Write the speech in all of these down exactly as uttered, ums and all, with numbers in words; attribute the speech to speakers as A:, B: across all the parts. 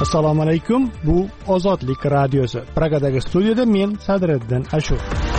A: Assalomu alaykum. Bu Ozodlik radiosi. Pragadagi studiyada men Sadriddin Ashur.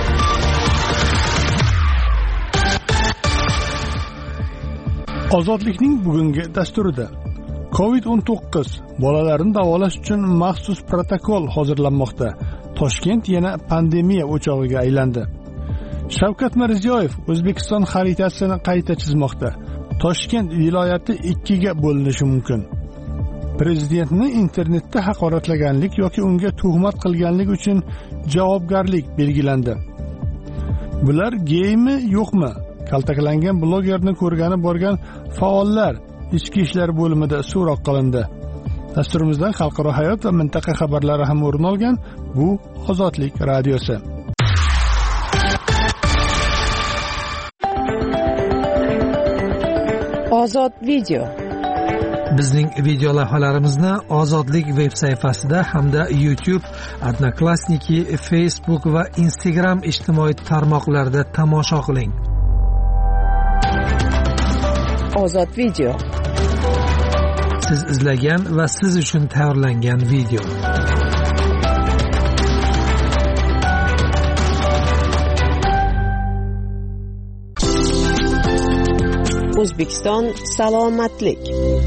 A: Ozodlikning bugungi dasturida covid o'n to'qqiz bolalarni davolash uchun maxsus protokol hozirlanmoqda. Toshkent yana pandemiya o'chog'iga aylandi. Shavkat Mirziyoyev O'zbekiston xaritasini qayta chizmoqda. Toshkent viloyati ikkiga bo'linishi mumkin. Prezidentni internetda haqoratlaganlik yoki unga tuhmat qilganlik uchun javobgarlik belgilandi. Bular geymi yo'qmi? Kaltaklangan blogerni ko'rgani borgan faollar ichki ishlar bo'limida so'roq qilindi. Dasturimizdan xalqaro hayot va mintaqa xabarlari ham o'rin olgan. Bu Ozodlik radiosi.
B: Ozod video.
C: Bizning video lavhalarimizni Ozodlik veb sayfasida hamda YouTube, Odnoklassniki, Facebook va Instagram ijtimoiy tarmoqlarida tomosha qiling.
B: Ozod video.
C: Siz izlagan va siz uchun tayyorlangan video.
B: O'zbekiston salomatlik.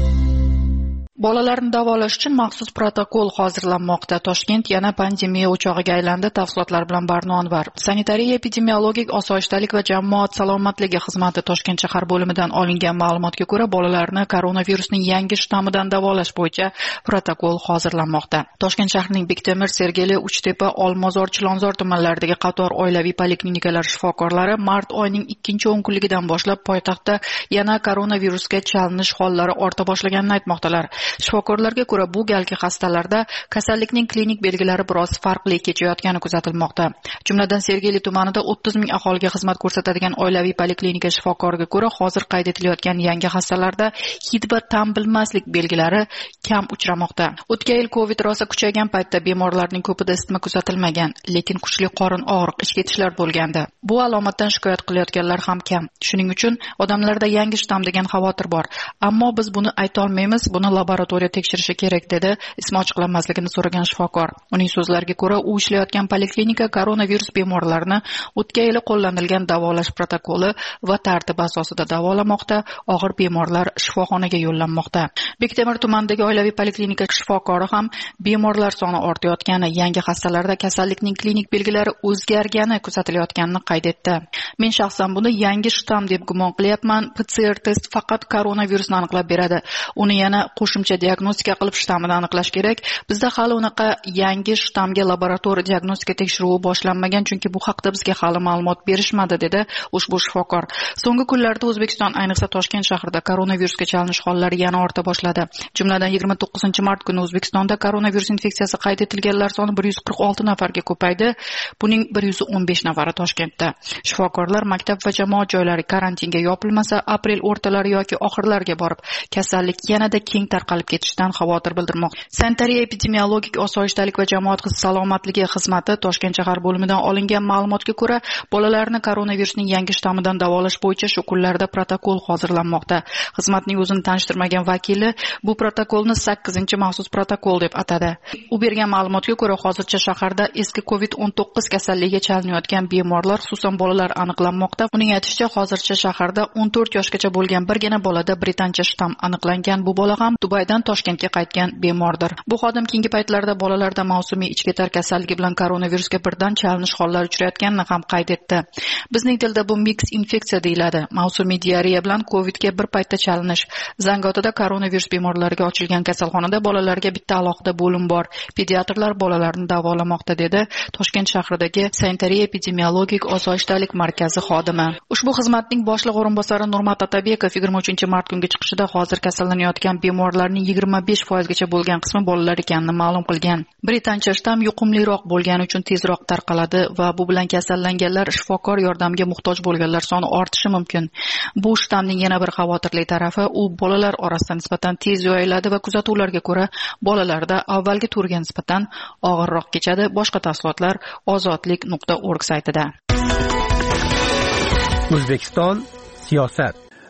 D: Bolalarni davolash uchun maxsus protokol hozirlanmoqda. Toshkent yana pandemiya o'chog'iga aylandi. Tafsilotlar bilan Barno Anvar. Sanitariya epidemiologik osoyishtalik va jamoat salomatligi xizmati Toshkent shahar bo'limidan olingan ma'lumotga ko'ra, bolalarni koronavirusning yangi shtammidan davolash bo'yicha protokol hozirlanmoqda. Toshkent shahrining Bektemir, Sergeli, Uchtepa, Olmazor, Chilonzor tumanlaridagi qator oilaviy poliklinikalar shifokorlari mart oyining ikkinchi o'n kunligidan boshlab poytaxtda yana koronavirusga chalinish hollari orta boshlaganini aytmoqdalar. Shifokorlarga ko'ra, bu galgi xastalarda kasallikning klinik belgilari biroz farqli kechayotgani kuzatilmoqda. Jumladan Sergeli tumanida o'ttiz ming aholiga xizmat ko'rsatadigan oilaviy poliklinika shifokoriga ko'ra, hozir qayd etilayotgan yangi xastalarda hid va ta'm bilmaslik belgilari kam uchramoqda. O'tgan yil Covid rosa kuchaygan paytda bemorlarning ko'pida isitma kuzatilmagan, lekin kuchli qorin og'riq, ish ketishlar bo'lgandi. Bu alomatdan shikoyat qilayotganlar ham kam. Shuning uchun odamlarda yangi shtam degan xavotir bor. Ammo biz buni ayta olmaymiz, buni laboratoriya tekshirishi kerak dedi ismi ochiqlanmasligini so'ragan shifokor. Uning so'zlariga ko'ra, u ishlayotgan poliklinika koronavirus bemorlarini o'tgan yili qo'llanilgan davolash protokoli va tartibi asosida davolamoqda. Og'ir bemorlar shifoxonaga yo'llanmoqda. Bektemir tumanidagi oilaviy poliklinika shifokori ham bemorlar soni ortayotgani, yangi xastalarda kasallikning klinik belgilari o'zgargani kuzatilayotganini qayd etdi. Men shaxsan buni yangi shtam deb gumon qilyapman. P C R test faqat koronavirusni aniqlab beradi. Uni yana qo'shimcha diagnostika qilib shtammini aniqlash kerak. Bizda hali unaqa yangi shtamga laboratoriya diagnostika tekshiruvi boshlanmagan, chunki bu haqda bizga hali ma'lumot berishmadi, dedi ushbu shifokor. So'nggi kunlarda O'zbekiston, ayniqsa Toshkent shahrida koronavirusga chalinish hollari yana orta boshladi. Jumladan yigirma to'qqizinchi mart kuni O'zbekistonda koronavirus infeksiyasi qayd etilganlar soni bir yuz qirq olti nafarga ko'paydi. Buning bir yuz o'n besh nafari Toshkentda. Shifokorlar maktab va jamoat joylari karantinga yopilmasa, aprel o'rtalari yoki oxirlariga borib kasallik yanada keng tarqalib ketishidan xavotir bildirmoqda. Sanitariya epidemiologik osoyishtalik va jamoat salomatligi xizmati Toshkent shahar bo'limidan olingan ma'lumotga ko'ra, bolalarni koronavirusning yangi shtammidan davolash bo'yicha shu kunlarda protokol hozirlanmoqda. Xizmatning o'zini tanishtirmagan vakili bu protokolni sakkizinchi maxsus protokol deb atadi. U bergan ma'lumotga ko'ra, hozircha shaharda eski covid o'n to'qqiz kasalligiga chalinayotgan bemorlar, xususan bolalar aniqlanmoqda. Uning aytishicha, hozircha shaharda o'n to'rt yoshgacha bo'lgan birgina bolada britancha shtam aniqlangan. Bu bola ham Dubaydan Toshkentga qaytgan bemordir. Bu xodim keyingi paytlarda bolalarda mavsumiy ichki tar kasalligi bilan koronavirusga birdan chalinish hollari uchrayotganini ham qayd etdi. Bizning tilda bu mix infeksiya deyiladi. Mavsumiy diareya bilan Covidga bir paytda chalinish. Zangiotada koronavirus bemorlariga ochilgan kasalxonada bolalarga bitta alohida bo'lim bor. Pediatrlar bolalarni davolamoqda, dedi Toshkent shahridagi Sanitariya epidemiologik osoyishtalik markazi xodimi. Ushbu xizmatning boshliq o'rinbosari Nurmat Otabekov yigirma uchinchi mart kungi chiqishida hozir kasallanayotgan bemorlarning yigirma besh foizgacha bo'lgan qismi bolalar ekanini ma'lum qilgan. Britancha shtam yuqumliroq bo'lgani uchun tezroq tarqaladi va bu bilan kasallanganlar, shifokor yordamiga muhtoj bo'lganlar soni ortishi mumkin. Bu shtamning yana bir xavotirli tarafi, u bolalar orasida nisbatan tez yoyiladi va kuzatuvlarga ko'ra bolalarda avvalgi turga nisbatan og'irroq kechadi. Boshqa tafsilotlar ozodlik nuqta org saytida.
A: O'zbekiston siyosat.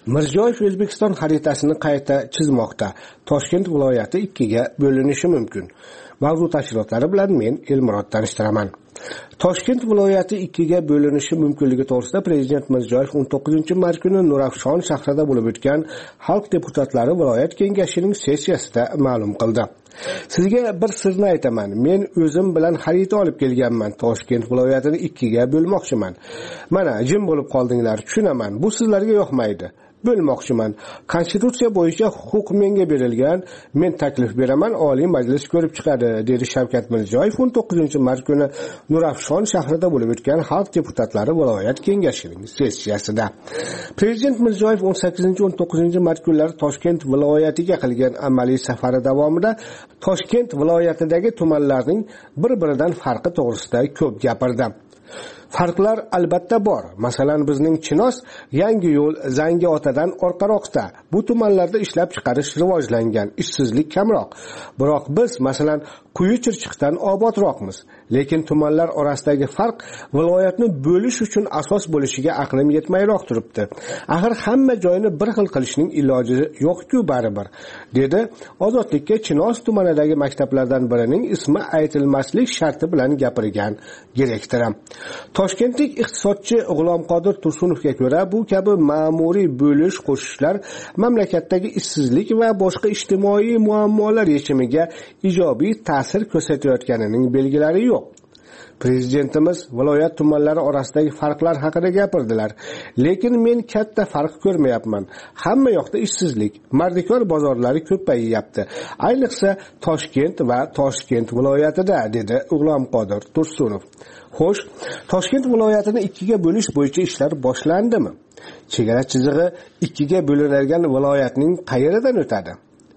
E: Mirziyoyev O'zbekiston xaritasini qayta chizmoqda. Toshkent viloyati ikkiga bo'linishi mumkin. Mavzu tafsilotlari bilan men Elmurod tanishtiraman. Toshkent viloyati ikkiga bo'linishi mumkinligi to'g'risida Prezident Mirziyoyev o'n to'qqizinchi mart kuni Nurafshon shahrida bo'lib o'tgan Xalq deputatlari viloyat kengashining sessiyasida ma'lum qildi. Sizga bir sirni aytaman. Men o'zim bilan xarita olib kelganman. Toshkent viloyatini ikkiga bo'lmoqchiman. Mana jim bo'lib qoldinglar, tushunaman. Bu sizlarga yoqmaydi. Bo'lmoqchiman. Konstitutsiya bo'yicha huquq menga berilgan. Men taklif beraman, Oliy Majlis ko'rib chiqadi, dedi Shavkat Mirziyoyev o'n to'qqizinchi mart kuni Nurafshon shahrida bo'lib o'tgan Xalq deputatlari viloyat kengashining sessiyasida. Prezident Mirziyoyev o'n sakkizinchi o'n to'qqizinchi mart kunlari Toshkent viloyatiga qilgan amaliy safari davomida Toshkent viloyatidagi tumanlarning bir-biridan farqi to'g'risida ko'p gapirdi. Farqlar albatta bor. Masalan, bizning Chinoz yangi yo'l Zangiotadan orqaroqda. Bu tumanlarda ishlab chiqarish rivojlangan, ishsizlik kamroq. Biroq biz, masalan, Quyi Chirchiqdan obodroqmiz. Lekin tumanlar orasidagi farq viloyatni bo'lish uchun asos bo'lishiga aqlim yetmayroq turibdi. Axir hamma joyni bir xil qilishning iloji yo'q-ku baribir, dedi Ozodlikka Chinoz tumanidagi maktablardan birining ismi aytilmaslik sharti bilan gapirgan direktorim. Toshkentlik iqtisodchi G'ulomqodir Tursunovga ko'ra, bu kabi ma'muriy bo'lish qo'shishlar mamlakatdagi ishsizlik va boshqa ijtimoiy muammolar yechimiga ijobiy ta'sir ko'rsatayotganining belgilari yo'q. Prezidentimiz viloyat tumanlari orasidagi farqlar haqida gapirdilar. Lekin men katta farq ko'rmayapman. Hamma yoqda ishsizlik, mardikor bozorlari ko'payyapti. Ayniqsa Toshkent va Toshkent viloyatida, dedi G'ulomqodir Tursunov. Xo'sh, Toshkent viloyatini ikkiga bo'lish bo'yicha ishlar boshlandimi? Chegara chizig'i ikkiga bo'linadigan viloyatning qayeridan o'tadi?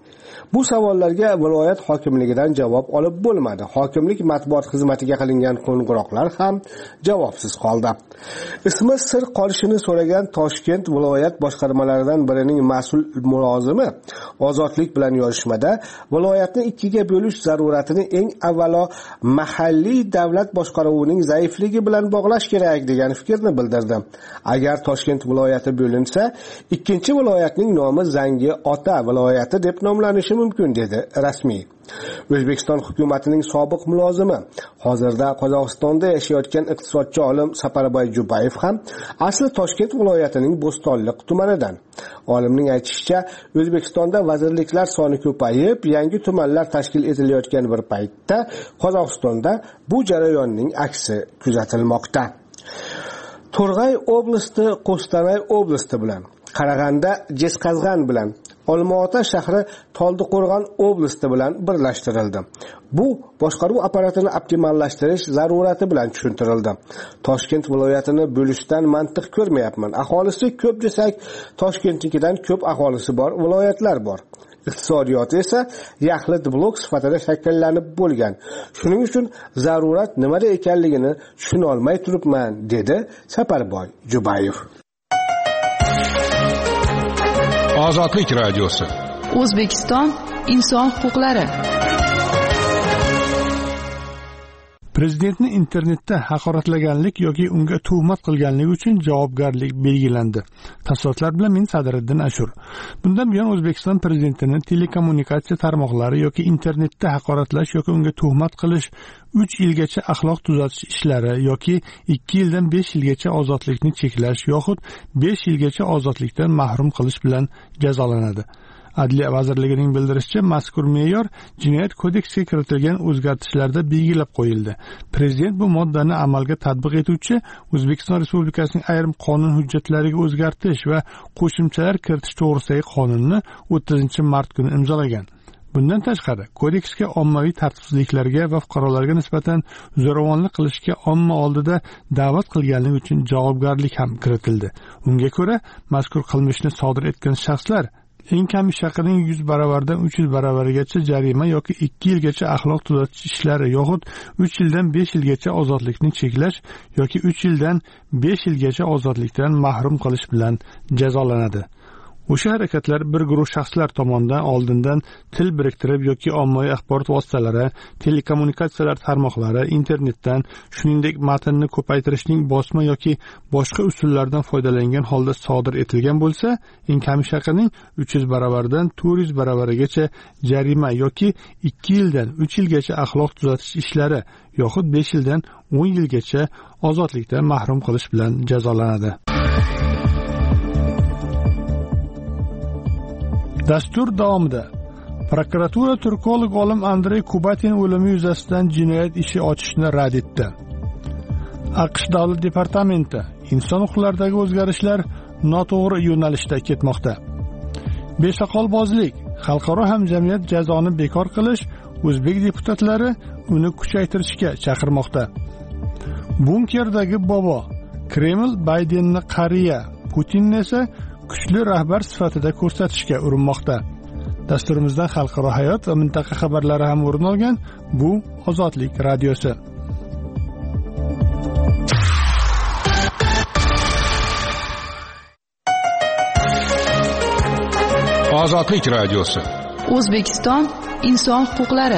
E: Bu savollarga viloyat hokimligidan javob olib bo'lmadi. Hokimlik matbuot xizmatiga qilingan qo'ng'iroqlar ham javobsiz qoldi. Ismi sir qolishini so'ragan Toshkent viloyat boshqarmalaridan birining mas'ul mulozimi Ozodlik bilan yozishmada viloyatni ikkiga bo'lish zaruratini eng avvalo mahalliy davlat boshqaruvining zaifligi bilan bog'lash kerak degan fikrni bildirdi. Agar Toshkent viloyati bo'linsa, ikkinchi viloyatning nomi Zangiota viloyati deb nomlanishi mumkin, dedi rasmiy. O'zbekiston hukumatining sobiq mulozimi, hozirda Qozog'istonda yashayotgan iqtisodchi olim Saparboy Jubayev ham asli Toshkent viloyatining Bo'stonliq tumanidan. Olimning aytishicha, O'zbekistonda vazirliklar soni ko'payib, yangi tumanlar tashkil etilayotgan bir paytda Qozog'istonda bu jarayonning aksi kuzatilmoqda. To'rg'ay oblasti Qo'stanay oblasti bilan, Qarag'anda Jesqazg'an bilan, Olmaota shahri Toldiqo'rg'on oblasti bilan birlashtirildi. Bu boshqaruv apparatini optimallashtirish zarurati bilan tushuntirildi. Toshkent viloyatini bo'lishdan mantiq ko'rmayapman. Aholisi ko'p desak, Toshkentnikidan ko'p aholisi bor viloyatlar bor. Iqtisodiyoti esa yaxlit blok sifatida shakllanib bo'lgan. Shuning uchun zarurat nimada ekanligini tushuna olmay turibman, dedi Saparboy Jubayev.
F: Ozodlik radiosi.
D: O'zbekiston inson huquqlari.
A: Prezidentni internetda haqoratlaganlik yoki unga tuhmat qilganlik uchun javobgarlik belgilandi. Tafsilotlar bilan men Sadriddin Ashur. Bundan buyon O'zbekiston prezidentini telekommunikatsiya tarmoqlari yoki internetda haqoratlash yoki unga tuhmat qilish uch yilgacha axloq tuzatish ishlari yoki ikki yildan besh yilgacha ozodlikni cheklash yoxud besh yilgacha ozodlikdan mahrum qilish bilan jazolanadi. Adliya vazirligining bildirishicha, mazkur me'yor Jinoyat kodeksiga kiritilgan o'zgartishlarda belgilab qo'yildi. Prezident bu moddani amalga tatbiq etuvchi O'zbekiston Respublikasining ayrim qonun hujjatlariga o'zgartish va qo'shimchalar kiritish to'g'risidagi qonunni o'ttizinchi mart kuni imzolagan. Bundan tashqari, kodeksga ommaviy tartibsizliklarga va fuqarolarga nisbatan zo'ravonlik qilishga omma oldida da'vat qilganlik uchun javobgarlik ham kiritildi. Unga ko'ra, mazkur qilmishni sodir etgan shaxslar eng kam ish haqining yuz baravardan uch yil baravarigacha jarima yoki ikki yilgacha axloq tuzatish ishlari yoxud uch yildan besh yilgacha ozodlikni cheklash yoki uch yildan besh yilgacha ozodlikdan mahrum qilish bilan jazolanadi. O'sha harakatlar bir guruh shaxslar tomonidan oldindan til biriktirib yoki ommaviy axborot vositalari, telekommunikatsiyalar tarmoqlari, internetdan, shuningdek matnni ko'paytirishning bosma yoki boshqa usullardan foydalangan holda sodir etilgan bo'lsa, eng kamishaqining uch yuz baravardan to'rt yuz baravarigacha jarima yoki ikki yildan uch yilgacha axloq tuzatish ishlari yoxud besh yildan o'n yilgacha ozodlikdan mahrum qilish bilan jazolanadi. Dastur davomida prokuratura turkolog olim Andrey Kubatin o'limi yuzasidan jinoyat ishi ochishni rad etdi. AQSh Davlat departamenti inson huquqlaridagi o'zgarishlar noto'g'ri yo'nalishda ketmoqda. Besoqolbozlik, xalqaro hamjamiyat jazoni bekor qilish, o'zbek deputatlari uni kuchaytirishga chaqirmoqda. Bunkerdagi bobo Kreml Baydenni qariya, Putinni esa kuchli rahbar sifatida ko'rsatishga urinmoqda. Dasturimizdan xalqaro hayot va mintaqa xabarlari ham o'rin olgan. Bu Ozodlik radiosi.
F: Ozodlik radiosi.
D: O'zbekiston inson huquqlari.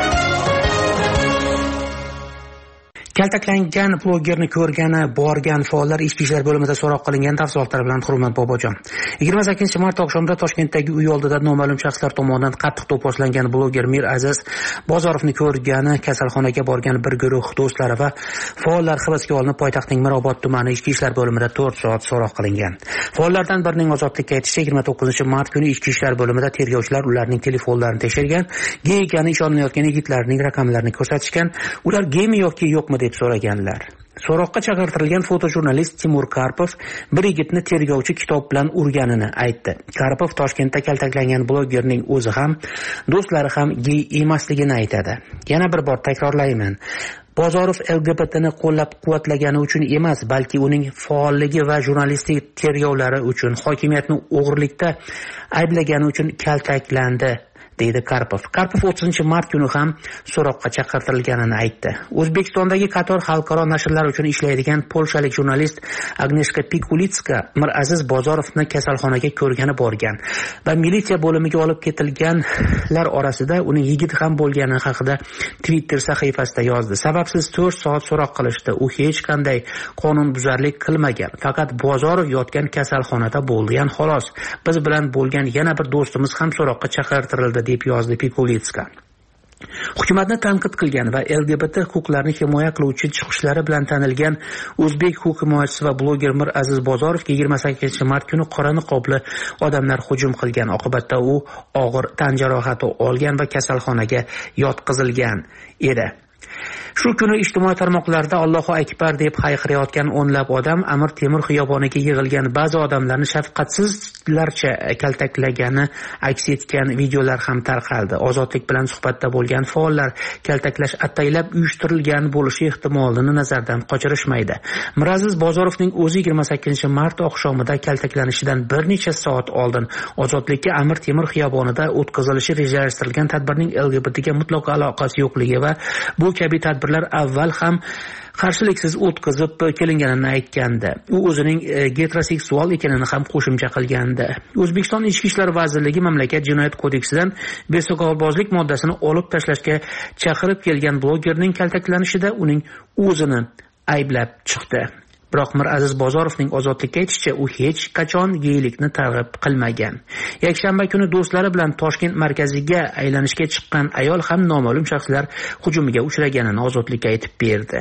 G: Kaltaklangan blogerni ko'rgani borgan faollar ichki ishlar bo'limida so'roq qilingan tafsilotlar bilan Hurmat Bobojon. yigirma sakkizinchi mart oqshomida Toshkentdagi uy oldida noma'lum shaxslar tomonidan qattiq do'pposlangan bloger Miraziz Bozorovni ko'rgani kasalxonaga borgan bir guruh do'stlari va faollar hibsga olinib, poytaxtning Mirobod tumani ichki ishlar bo'limida to'rt soat so'roq qilingan. Faollardan birining ozodlikka aytishicha, yigirma to'qqizinchi mart kuni ichki ishlar bo'limida tergovchilar ularning telefonlarini tekshirgan, gey ekani ishonmayotgan yigitlarning raqamlarini ko'rsatishgan. Ular geymi yoki yo'qmi deb so'raganlar. So'roqqa chaqirtirilgan fotojurnalist Timur Karpov bir yigitni tergovchi kitob bilan urganini aytdi. Karpov Toshkentda kaltaklangan blogerning o'zi ham, do'stlari ham gey emasligini aytadi. Yana bir bor takrorlayman. Bozorov L G B T ni qo'llab-quvvatlagani uchun emas, balki uning faolligi va jurnalistik tergovlari uchun, hokimiyatni o'g'irlikda ayblagani uchun kaltaklandi, deydi Karpov. Karpov o'ttizinchi mart kuni ham so'roqqa chaqirtirilganini aytdi. O'zbekistondagi qator xalqaro nashrlar uchun ishlaydigan polshalik jurnalist Agneshka Pikulitska Miraziz Bozorovni kasalxonaga ko'rgani borgan va militsiya bo'limiga olib ketilganlar orasida uning yigit ham bo'lgani haqida Twitter sahifasida yozdi. Sababsiz to'rt soat so'roq qilishdi. U hech qanday qonunbuzarlik qilmagan. Faqat Bozorov yotgan kasalxonada bo'lgan xolos. Biz bilan bo'lgan yana bir do'stimiz ham so'roqqa chaqirtirildi deb yozdi Pikulitska. Hukumatni tanqid qilgan va L G B T huquqlarini himoya qiluvchi chiqishlari bilan tanilgan o'zbek huquq himoyachisi va bloger Miraziz Bozorovga yigirma sakkizinchi mart kuni qora niqobli odamlar hujum qilgan. Oqibatda u og'ir tan jarohati olgan va kasalxonaga yotqizilgan edi. Shu kuni ijtimoiy tarmoqlarda Allohu akbar deb hayqirayotgan o'nlab odam Amir Temur xiyoboniga yig'ilgan ba'zi odamlarni shafqatsizlarcha kaltaklagani aks etgan videolar ham tarqaldi. Ozodlik bilan suhbatda bo'lgan faollar kaltaklash ataylab uyushtirilgan bo'lishi ehtimolini nazardan qochirishmaydi. Miraziz Bozorovning o'zi yigirma sakkizinchi mart oqshomida kaltaklanishidan bir necha soat oldin Ozodlikka Amir Temur xiyobonida o'tkazilishi rejalashtirilgan tadbirning L G B T ga mutlaqo aloqasi yo'qligi va bu kabi tadbirlar avval ham qarshiliksiz o'tkazib kelinganini aytgandi. U o'zining heteroseksual ekanini ham qo'shimcha qilgandi. O'zbekiston Ichki ishlar vazirligi mamlakat jinoyat kodeksidan besoqolbozlik moddasini olib tashlashga chaqirib kelgan blogerning kaltaklanishida uning o'zini ayblab chiqdi. Biroq Miraziz Bozorovning ozodlikka aytishicha, u hech qachon geylikni targ'ib qilmagan. Yakshanba kuni do'stlari bilan Toshkent markaziga aylanishga chiqqan ayol ham noma'lum shaxslar hujumiga uchraganini ozodlikka aytib berdi.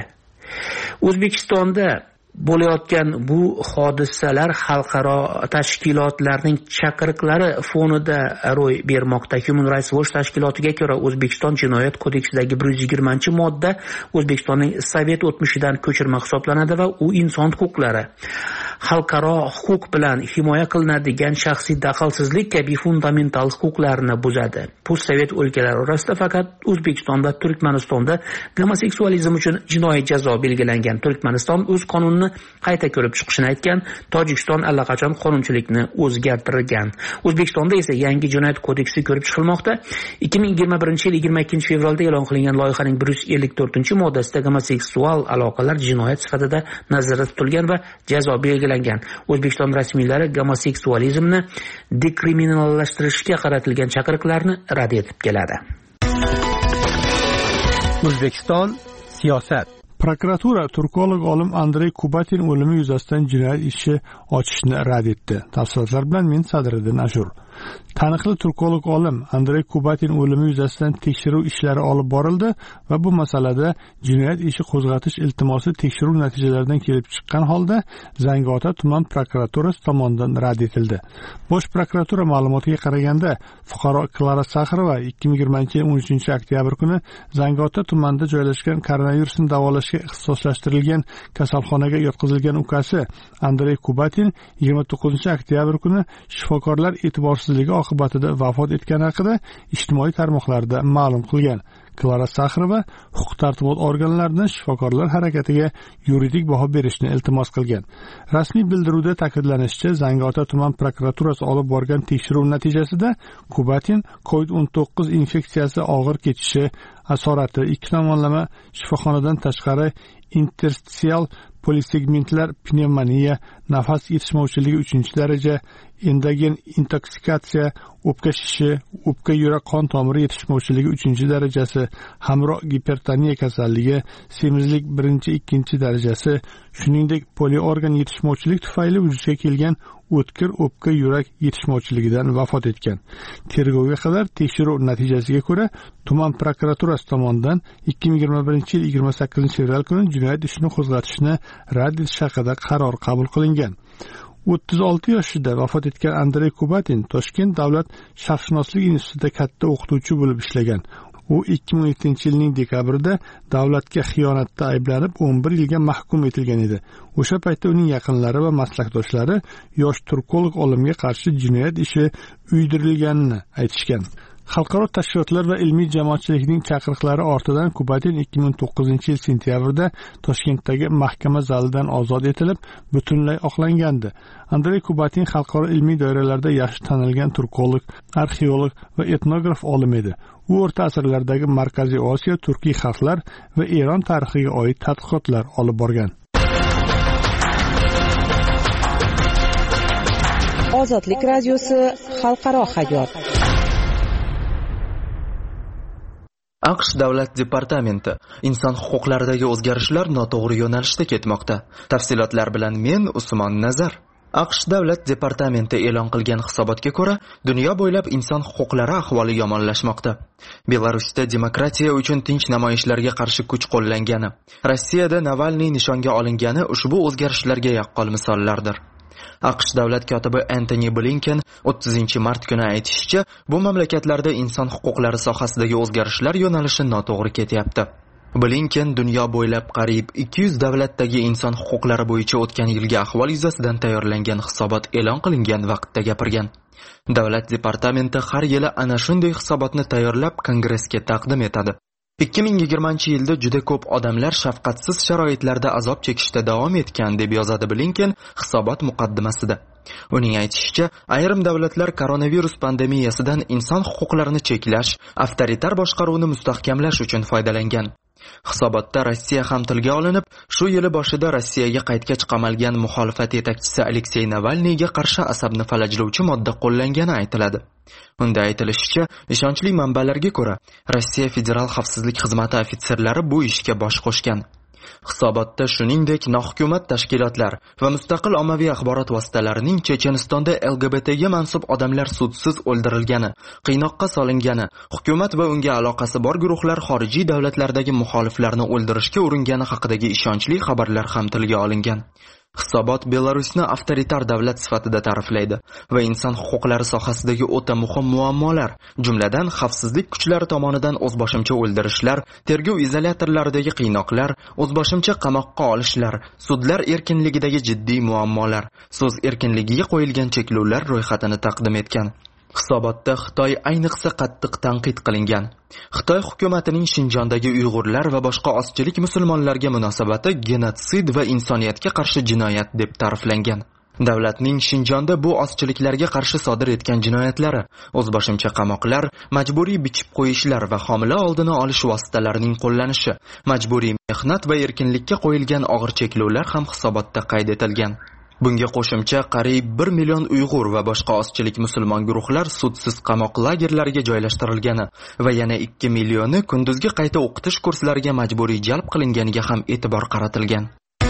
G: O'zbekistonda bo'layotgan bu hodisalar xalqaro tashkilotlarning chaqiriqlari fonida ro'y bermoqda. Human Rights Watch tashkilotiga ko'ra, O'zbekiston jinoyat kodeksidagi bir yuz yigirmanchi modda O'zbekistonning Sovet o'tmishidan ko'chirma hisoblanadi va u inson huquqlari, xalqaro huquq bilan himoya qilinadigan shaxsiy daxlsizlik kabi fundamental huquqlarni buzadi. Post-sovet o'lkalari orasida faqat O'zbekiston va Turkmanistonda gomoseksualizm uchun jinoiy jazo belgilangan. Turkmaniston o'z qonunini qonunni qayta ko'rib chiqishini aytgan. Tojikiston allaqachon qonunchilikni o'zgartirgan. O'zbekistonda esa yangi jinoyat kodeksi ko'rib chiqilmoqda. ikki ming yigirma birinchi yil yigirma ikkinchi fevralda e'lon qilingan loyihaning bir yuz ellik to'rtinchi moddasida gomoseksual aloqalar jinoyat sifatida nazarda tutilgan va jazo belgilangan. O'zbekiston rasmiylari gomoseksualizmni dekriminallashtirishga qaratilgan chaqiriqlarni rad etib keladi.
C: O'zbekiston siyosat.
A: Prokuratura turkolog olim Andrey Kubatin o'limi yuzasidan jinoyat ishi ochishni rad etdi. Tafsilotlar bilan men Sadriddin Ashur. Taniqli turkolog olim Andrey Kubatin o'limi yuzasidan tekshiruv ishlari olib borildi va bu masalada jinoyat ishi qo'zg'atish iltimosi tekshiruv natijalaridan kelib chiqqan holda Zangiota tuman prokuraturasi tomonidan rad etildi. Bosh prokuratura ma'lumotiga qaraganda, fuqaro Klara Saxarova ikki ming yigirmanchi yil o'n uchinchi oktyabr kuni Zangiota tumanida joylashgan koronavirusni davolashga ixtisoslashtirilgan kasalxonaga yotqizilgan ukasi Andrey Kubatin yigirma to'qqizinchi oktyabr kuni shifokorlar e'tiborsizligi oqibatida vafot etgani haqida ijtimoiy tarmoqlarda ma'lum qilgan. Klara Saxarova huquq-tartibot organlaridan shifokorlar harakatiga yuridik baho berishni iltimos qilgan. Rasmiy bildiruvda ta'kidlanishicha, Zangiota tuman prokuraturasi olib borgan tekshiruv natijasida Kubatin kovid o'n to'qqiz infeksiyasi og'ir kechishi asorati, ikki tomonlama shifoxonadan tashqari interstitsial polisegmentlar pnevmoniya, nafas yetishmovchiligi uchinchi daraja, endogen intoksikatsiya, o'pka shishi, o'pka yurak qon tomiri yetishmovchiligi uchinchi darajasi, hamroh gipertoniya kasalligi, semizlik birinchi ikkinchi darajasi, shuningdek poliorgan yetishmovchilik tufayli vujudga kelgan o'tkir o'pka yurak yetishmovchiligidan vafot etgan. Tergovga qadar tekshiruv natijasiga ko'ra tuman prokuraturasi tomonidan ikki ming yigirma birinchi yil yigirma sakkizinchi fevral kuni jinoyat ishini qo'zg'atishni rad etish haqida qaror qabul qilingan. o'ttiz olti yoshida vafot etgan Andrey Kubatin Toshkent davlat sharqshunoslik institutida katta o'qituvchi bo'lib ishlagan. U ikki ming yettinchi yilning dekabrida davlatga xiyonatda ayblanib o'n bir yilga mahkum etilgan edi. O'sha paytda uning yaqinlari va maslakdoshlari yosh turkolog olimga qarshi jinoyat ishi uydirilganini aytishgan. Xalqaro tashkilotlar va ilmiy jamoatchilikning chaqiriqlari ortidan Kubatin ikki ming to'qqizinchi yil sentyabrda Toshkentdagi mahkama zalidan ozod etilib, butunlay oqlangandi. Andrey Kubatin xalqaro ilmiy doiralarda yaxshi tanilgan turkolog, arxeolog va etnograf olim edi. U o'rta asrlardagi Markaziy Osiyo, turkiy xalqlar va Eron tarixiga oid tadqiqotlar olib borgan.
B: Ozodlik radiosi xalqaro hayot.
H: AQSh Davlat departamenti inson huquqlaridagi o'zgarishlar noto'g'ri yo'nalishda ketmoqda. Tafsilotlar bilan men Usmon Nazar. AQSh Davlat departamenti e'lon qilgan hisobotga ko'ra, dunyo bo'ylab inson huquqlari ahvoli yomonlashmoqda. Belarusda demokratiya uchun tinch namoyishlarga qarshi kuch qo'llangani, Rossiyada Navalniy nishonga olingani ushbu o'zgarishlarga yaqqol misollardir. AQSh davlat kotibi Antony Blinken o'ttizinchi mart kuni aytishicha, bu mamlakatlarda inson huquqlari sohasidagi o'zgarishlar yo'nalishi noto'g'ri ketyapti. Blinken dunyo bo'ylab qariyb ikki yuz davlatdagi inson huquqlari bo'yicha o'tgan yilgi ahvol yuzasidan tayyorlangan hisobot e'lon qilingan vaqtda gapirgan. Davlat departamenti har yili ana shunday hisobotni tayyorlab Kongressga taqdim etadi. ikki ming yigirmanchi yilda juda ko'p odamlar shafqatsiz sharoitlarda azob chekishda davom etgan, deb yozadi Blinken hisobot muqaddimasida. Uning aytishicha, ayrim davlatlar koronavirus pandemiyasidan inson huquqlarini cheklash, avtoritar boshqaruvni mustahkamlash uchun foydalangan. Hisobotda Rossiya ham tilga olinib, shu yili boshida Rossiyaga qaytgach qamalgan muxolifat yetakchisi Aleksey Navalniyga qarshi asabni falajlovchi modda qo'llangani aytiladi. Unda aytilishicha, ishonchli manbalarga ko'ra, Rossiya Federal xavfsizlik xizmati ofitserlari bu ishga bosh qo'shgan. Hisobotda shuningdek nohukumat tashkilotlar va mustaqil ommaviy axborot vositalarining Chechenistonda L G B T ga mansub odamlar sudsiz o'ldirilgani, qiynoqqa solingani, hukumat va unga aloqasi bor guruhlar xorijiy davlatlardagi muxoliflarni o'ldirishga uringani haqidagi ishonchli xabarlar ham tilga olingan. Hisobot Belarusni avtoritar davlat sifatida ta'riflaydi va inson huquqlari sohasidagi o'ta muhim muammolar, jumladan xavfsizlik kuchlari tomonidan o'zboshimcha o'ldirishlar, tergov izolyatorlaridagi qiynoqlar, o'zboshimcha qamoqqa olishlar, sudlar erkinligidagi jiddiy muammolar, so'z erkinligiga qo'yilgan cheklovlar ro'yxatini taqdim etgan. Hisobotda Xitoy ayniqsa qattiq tanqid qilingan. Xitoy hukumatining Shinjondagi Uyg'urlar va boshqa ozchilik musulmonlarga munosabati genotsid va insoniyatga qarshi jinoyat deb ta'riflangan. Davlatning Shinjonda bu ozchiliklarga qarshi sodir etgan jinoyatlari, o'zboshimcha qamoqlar, majburiy bichib qo'yishlar va homila oldini olish vositalarining qo'llanishi, majburiy mehnat va erkinlikka qo'yilgan og'ir cheklovlar ham hisobotda qayd etilgan. Bunga qo'shimcha qariyb bir million Uyg'ur va boshqa ozchilik musulmon guruhlar sudsiz qamoq lagerlariga joylashtirilgani va yana ikki millioni kunduzgi qayta o'qitish kurslariga majburiy jalb qilinganiga ham e'tibor qaratilgan.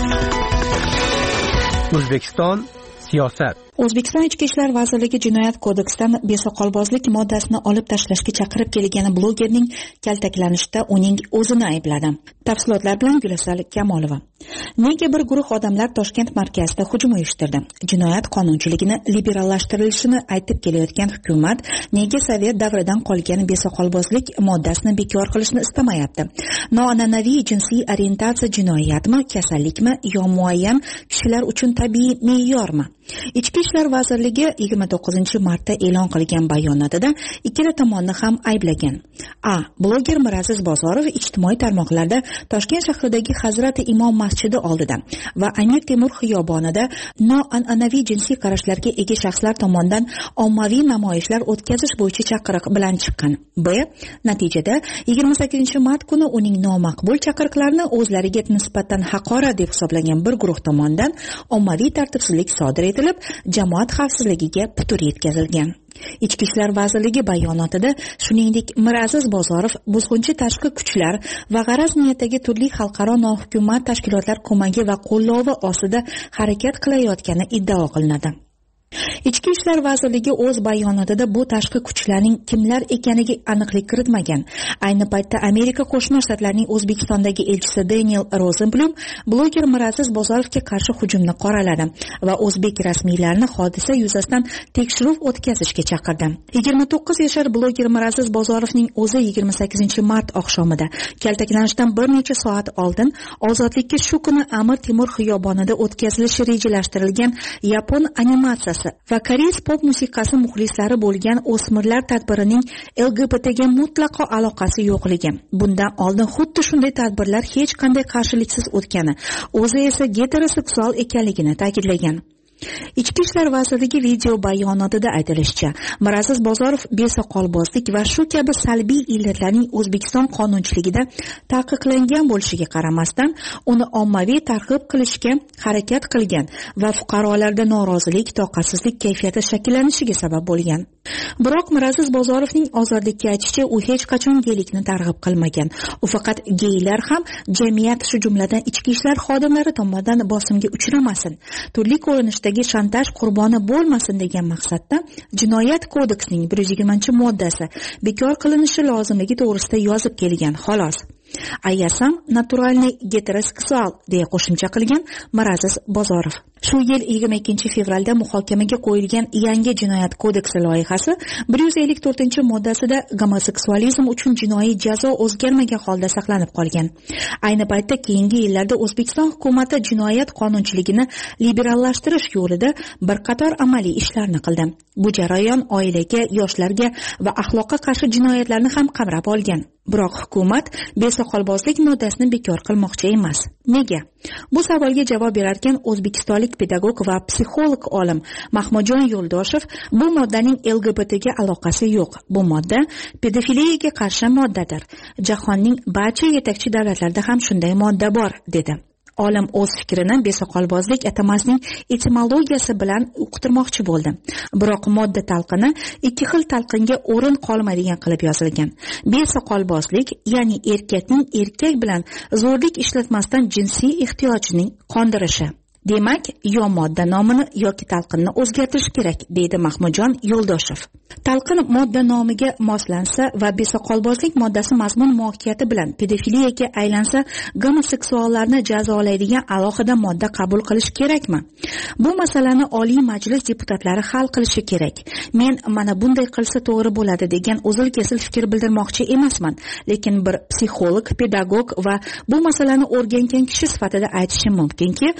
C: O'zbekiston siyosat.
I: O'zbekiston Ichki ishlar vazirligi Jinoyat kodeksidan besoqolbozlik moddasini olib tashlashga chaqirib kelgan blogerning kaltaklanishda uning o'zini aybladi. Tafsilotlar bilan Gulasal Kamolova. Nega bir guruh odamlar Toshkent markazida hujum uyushtirdi? Jinoyat qonunchiligini liberallashtirilishini aytib kelayotgan hukumat nega Sovet davridan qolgan besoqolbozlik moddasini bekor qilishni istamayapti? Noan'anaviy jinsiy orientatsiya jinoyatmi, kasallikmi yo muayyan kishilar uchun tabiiy me'yormi? Ichki ishlar vazirligi yigirma to'qqizinchi martda e'lon qilgan bayonotida ikkala tomonni ham ayblagan. A. Bloger Miraziz Bozorov ijtimoiy tarmoqlarda Toshkent shahridagi Hazrati Imom masjidi oldida va Amir Temur xiyobonida noan'anaviy jinsiy qarashlarga ega shaxslar tomonidan ommaviy namoyishlar o'tkazish bo'yicha chaqiriq bilan chiqqan. B. Natijada yigirma sakkizinchi mart kuni uning nomaqbul chaqiriqlarini o'zlariga nisbatan haqorat deb hisoblagan bir guruh tomonidan ommaviy tartibsizlik sodir etilib, jamoat xavfsizligiga putur yetkazilgan. Ichki ishlar vazirligi bayonotida shuningdek Miraziz Bozorov buzg'unchi tashqi kuchlar va g'araz niyatdagi turli xalqaro nohukumat tashkilotlar ko'magi va qo'llovi ostida harakat qilayotgani iddao qilinadi. Ichki ishlar vazirligi o'z bayonotida bu tashqi kuchlarning kimlar ekaniga aniqlik kiritmagan. Ayni paytda Amerika Qo'shma Shtatlarining O'zbekistondagi elchisi Daniel Rosenblum bloger Miraziz Bozorovga qarshi hujumni qoraladi va o'zbek rasmiylarini hodisa yuzasidan tekshiruv o'tkazishga chaqirdi. yigirma to'qqiz yashar bloger Miraziz Bozorovning o'zi yigirma sakkizinchi mart oqshomida kaltaklanishdan bir necha soat oldin ozodlikka shu kuni Amir Temur xiyobonida o'tkazilishi rejalashtirilgan yapon animatsiyasi va koreys pop musiqasi muxlislari bo'lgan o'smirlar tadbirining L G B T ga mutlaqo aloqasi yo'qligi. Bundan oldin xuddi shunday tadbirlar hech qanday qarshiliksiz o'tgani, o'zi esa heteroseksual ekanligini ta'kidlagan. Ichki ishlar vazirligi video bayonotida aytilishicha, Miraziz Bozorov besoqolbozlik va shu kabi salbiy illatlarning O'zbekiston qonunchiligida taqiqlangan bo'lishiga qaramasdan, uni ommaviy targ'ib qilishga harakat qilgan va fuqarolarda norozilik, toqatsizlik kayfiyati shakllanishiga sabab bo'lgan. Biroq Miraziz Bozorovning ozodlikka aytishicha, u hech qachon geylikni targ'ib qilmagan. U faqat geylar ham jamiyat, shu jumladan ichki ishlar xodimlari tomonidan bosimga uchramasin, turli ko'rinishda shantaj qurboni bo'lmasin degan maqsadda Jinoyat kodeksining bir yuz yigirmanchi moddasi bekor qilinishi lozimligi to'g'risida yozib kelgan, xolos. Ayasam naturalniy heteroseksual deya qo'shimcha qilgan Miraziz Bozorov. Shu yil yigirma ikkinchi fevralda muhokamaga qo'yilgan yangi Jinoyat kodeksi loyihasi bir yuz ellik to'rtinchi moddasida gomoseksualizm uchun jinoiy jazo o'zgarmagan holda saqlanib qolgan. Ayni paytda keyingi yillarda O'zbekiston hukumati jinoyat qonunchiligini liberallashtirish yo'lida bir qator amaliy ishlarni qildi. Bu jarayon oilaga, yoshlarga va axloqqa qarshi jinoyatlarni ham qamrab olgan. Biroq hukumat besoqolbozlik moddasini bekor qilmoqchi emas. Nega? Bu savolga javob berarkan o'zbekistonlik pedagog va psixolog olim Mahmudjon Yo'ldoshev bu moddaning L G B T ga aloqasi yo'q. Bu modda pedofiliyaga qarshi moddadir. Jahonning barcha yetakchi davlatlarida ham shunday modda bor, dedi. Olim o'z fikrini besoqolbozlik atamasining etimologiyasi bilan uqtirmoqchi bo'ldi. Biroq modda talqini ikki xil talqinga o'rin qolmaydigan qilib yozilgan. Besoqolbozlik, ya'ni erkakning erkak bilan zo'rlik ishlatmasdan jinsiy ehtiyojining qondirishi. Demak, yo modda nomini yoki talqinni o'zgartirish kerak, deydi Mahmudjon Yo'ldoshev. Talqin modda nomiga moslansa va besoqolbozlik moddasi mazmun mohiyati bilan pedofiliyaga aylansa, gomoseksuallarni jazolaydigan alohida modda qabul qilish kerakmi? Bu masalani Oliy Majlis deputatlari hal qilishi kerak. Men mana bunday qilsa to'g'ri bo'ladi degan o'zil-kesil fikr bildirmoqchi emasman, lekin bir psixolog, pedagog va bu masalani o'rgangan kishi sifatida aytishim mumkinki, butun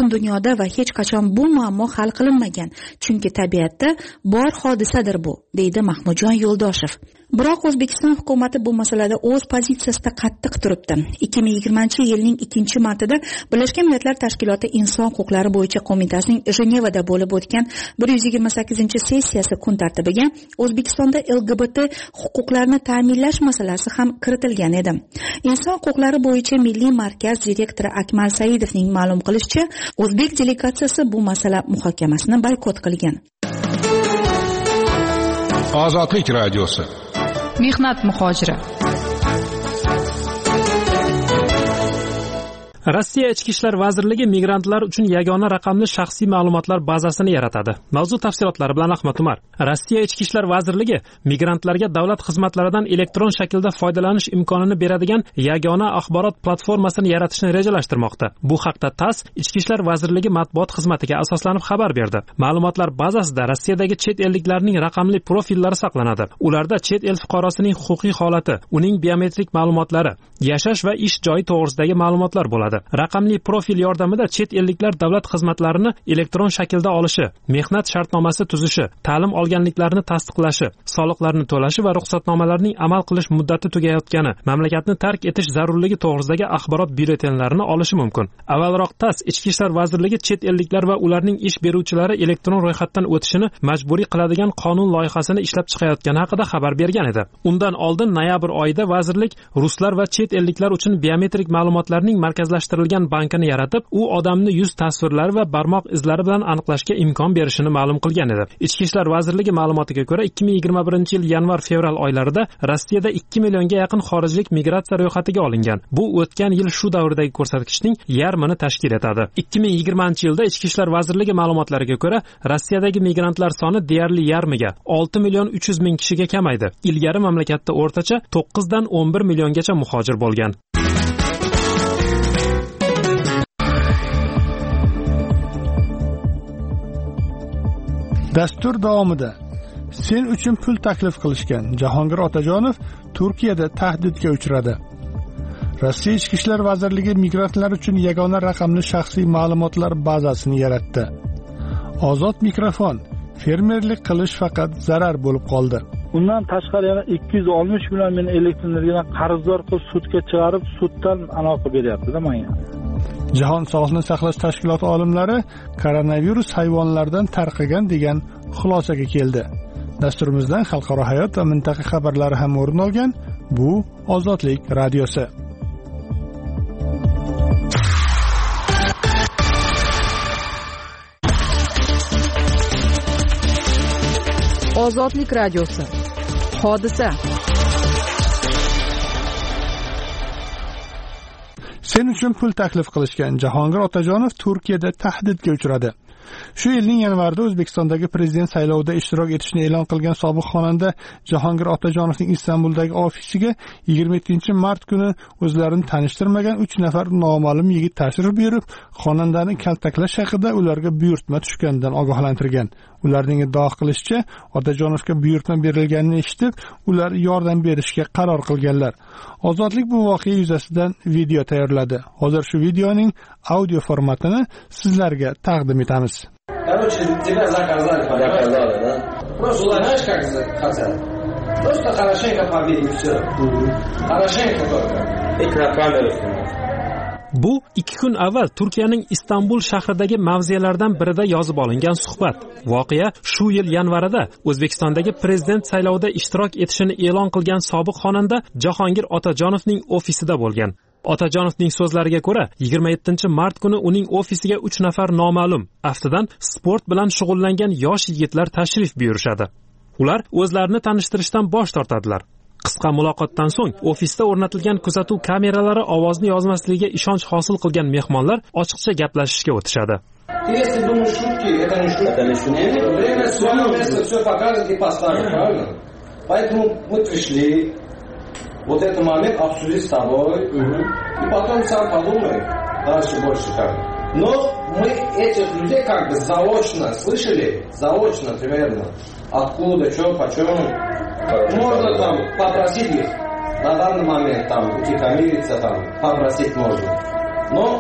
I: butun dunyoda va hech qachon bu muammo hal qilinmagan, chunki tabiatda bor hodisadir bu, deydi Mahmudjon Yo'ldoshev. Biroq O'zbekiston hukumati bu masalada o'z pozitsiyasida qattiq turibdi. ikki ming yigirmanchi yilning ikkinchi martida Birlashgan Millatlar Tashkiloti Inson huquqlari bo'yicha qo'mitasining Jenevada bo'lib o'tgan bir yuz yigirma sakkizinchi sessiyasi kun tartibiga O'zbekistonda L G B T huquqlarini ta'minlash masalasi ham kiritilgan edi. Inson huquqlari bo'yicha Milliy markaz direktori Akmal Saidovning ma'lum qilishicha, o'zbek delegatsiyasi bu masala muhokamasini boykot qilgan.
F: Ozodlik radiosi.
D: Mehnat muhojiri.
J: Rossiya Ichki ishlar vazirligi migrantlar uchun yagona raqamli shaxsiy ma'lumotlar bazasini yaratadi. Mavzu tafsilotlari bilan Ahmad Umar. Rossiya Ichki ishlar vazirligi migrantlarga davlat xizmatlaridan elektron shaklda foydalanish imkonini beradigan yagona axborot platformasini yaratishni rejalashtirmoqda. Bu haqda TASS Ichki ishlar vazirligi matbuot xizmatiga asoslanib xabar berdi. Ma'lumotlar bazasida Rossiyadagi chet elliklarning raqamli profillari saqlanadi. Ularda chet el fuqarosining huquqiy holati, uning biometrik ma'lumotlari, yashash va ish joyi to'g'risidagi ma'lumotlar bo'ladi. Raqamli profil yordamida chet elliklar davlat xizmatlarini elektron shaklda olishi, mehnat shartnomasi tuzishi, ta'lim olganliklarini tasdiqlashi, soliqlarni to'lashi va ruxsatnomalarning amal qilish muddati tugayotgani, mamlakatni tark etish zarurligi to'g'risidagi axborot byulletenlarini olishi mumkin. Avvalroq TASS Ichki ishlar vazirligi chet elliklar va ularning ish beruvchilari elektron ro'yxatdan o'tishini majburiy qiladigan qonun loyihasini ishlab chiqayotgani haqida xabar bergan edi. Undan oldin noyabr oyida vazirlik ruslar va chet elliklar uchun biometrik ma'lumotlarning markazlashtirilgan bankini yaratib, u odamni yuz tasvirlari va barmoq izlari bilan aniqlashga imkon berishini ma'lum qilgan edi. Ichki ishlar vazirligi ma'lumotiga ko'ra, ikki ming yigirma birinchi yil yanvar-fevral oylarida Rossiyada ikki millionga yaqin xorijlik migratsiya ro'yxatiga olingan. Bu o'tgan yil shu davrdagi ko'rsatkichning yarmini tashkil etadi. ikki ming yigirmanchi yilda Ichki ishlar vazirligi ma'lumotlariga ko'ra, Rossiyadagi migrantlar soni deyarli yarmiga, olti million uch yuz ming kishiga kamaydi. Ilgari mamlakatda o'rtacha to'qqiz dan o'n bir milliongacha muhojir bo'lgan.
A: Dastur davomida sen uchun pul taklif qilishgan Jahongir Otajonov Turkiyada tahdidga uchradi. Rossiya Ichki ishlar vazirligi migrantlar uchun yagona raqamli shaxsiy ma'lumotlar bazasini yaratdi. Ozod mikrofon. Fermerlik qilish faqat zarar bo'lib qoldi.
K: Undan tashqari yana ikki yuz oltmish million meni elektr energiyadan qarzdor qilib sudga chiqarib, suddan aloqa beryapti-da menga.
A: Jahon Sog'liqni saqlash tashkiloti olimlari koronavirus hayvonlardan tarqagan degan xulosaga keldi. Dasturimizdan xalqaro hayot va mintaqa xabarlari ham o'rin olgan. Bu Ozodlik radiosi.
B: Ozodlik radiosi. Hodisa.
A: Sen uchun pul taklif qilishgan Jahongir Otajonov Turkiyada tahdidga uchradi. Shu yilning yanvarida O'zbekistondagi prezident saylovida ishtirok etishni e'lon qilgan sobiq xonanda Jahongir Otajonovning Istanbuldagi ofisiga yigirma yettinchi mart kuni o'zlarini tanishtirmagan uch nafar noma'lum yigit tashrif buyurib, xonandani kaltaklash haqida ularga buyurtma tushganidan ogohlantirgan. Ularning iddao qilishicha, Otajonovga buyurtma berilganini eshitib, ular yordam berishga qaror qilganlar. Ozodlik bu voqea yuzasidan video tayyorladi. Hozir shu videoning audio formatini sizlarga taqdim etamiz.
L: Короче, тебя заказали, заказали, да? Просто знаешь, как хотят. Просто хорошенько побить и все. Хорошенько только. И на камеру снимать.
J: Bu ikki kun avval Turkiyaning Istanbul shahridagi mavzelardan birida yozib olingan suhbat. Voqea shu yil yanvarida O'zbekistondagi prezident saylovida ishtirok etishini e'lon qilgan sobiq xonanda Jahongir Otajonovning ofisida bo'lgan. Otajonovning so'zlariga ko'ra, yigirma yettinchi mart kuni uning ofisiga uch nafar noma'lum, aftidan sport bilan shug'ullangan yosh yigitlar tashrif buyurishadi. Ular o'zlarini tanishtirishdan bosh tortadilar. Qisqa muloqotdan so'ng ofisda o'rnatilgan kuzatuv kameralari ovozni yozmasligiga ishonch hosil qilgan mehmonlar ochiqcha gaplashishga o'tishadi.
L: Если думаешь шутки, это не шутки. Это не шутки. Время свое место все покажет и поставит, правильно? Поэтому мы пришли вот этот момент обсудить с тобой, и потом сам подумай дальше больше как. Но мы этих людей как бы заочно слышали, заочно примерно, откуда, что, почем. Можно там попросить их на данный момент там утихомириться, там попросить можно. Но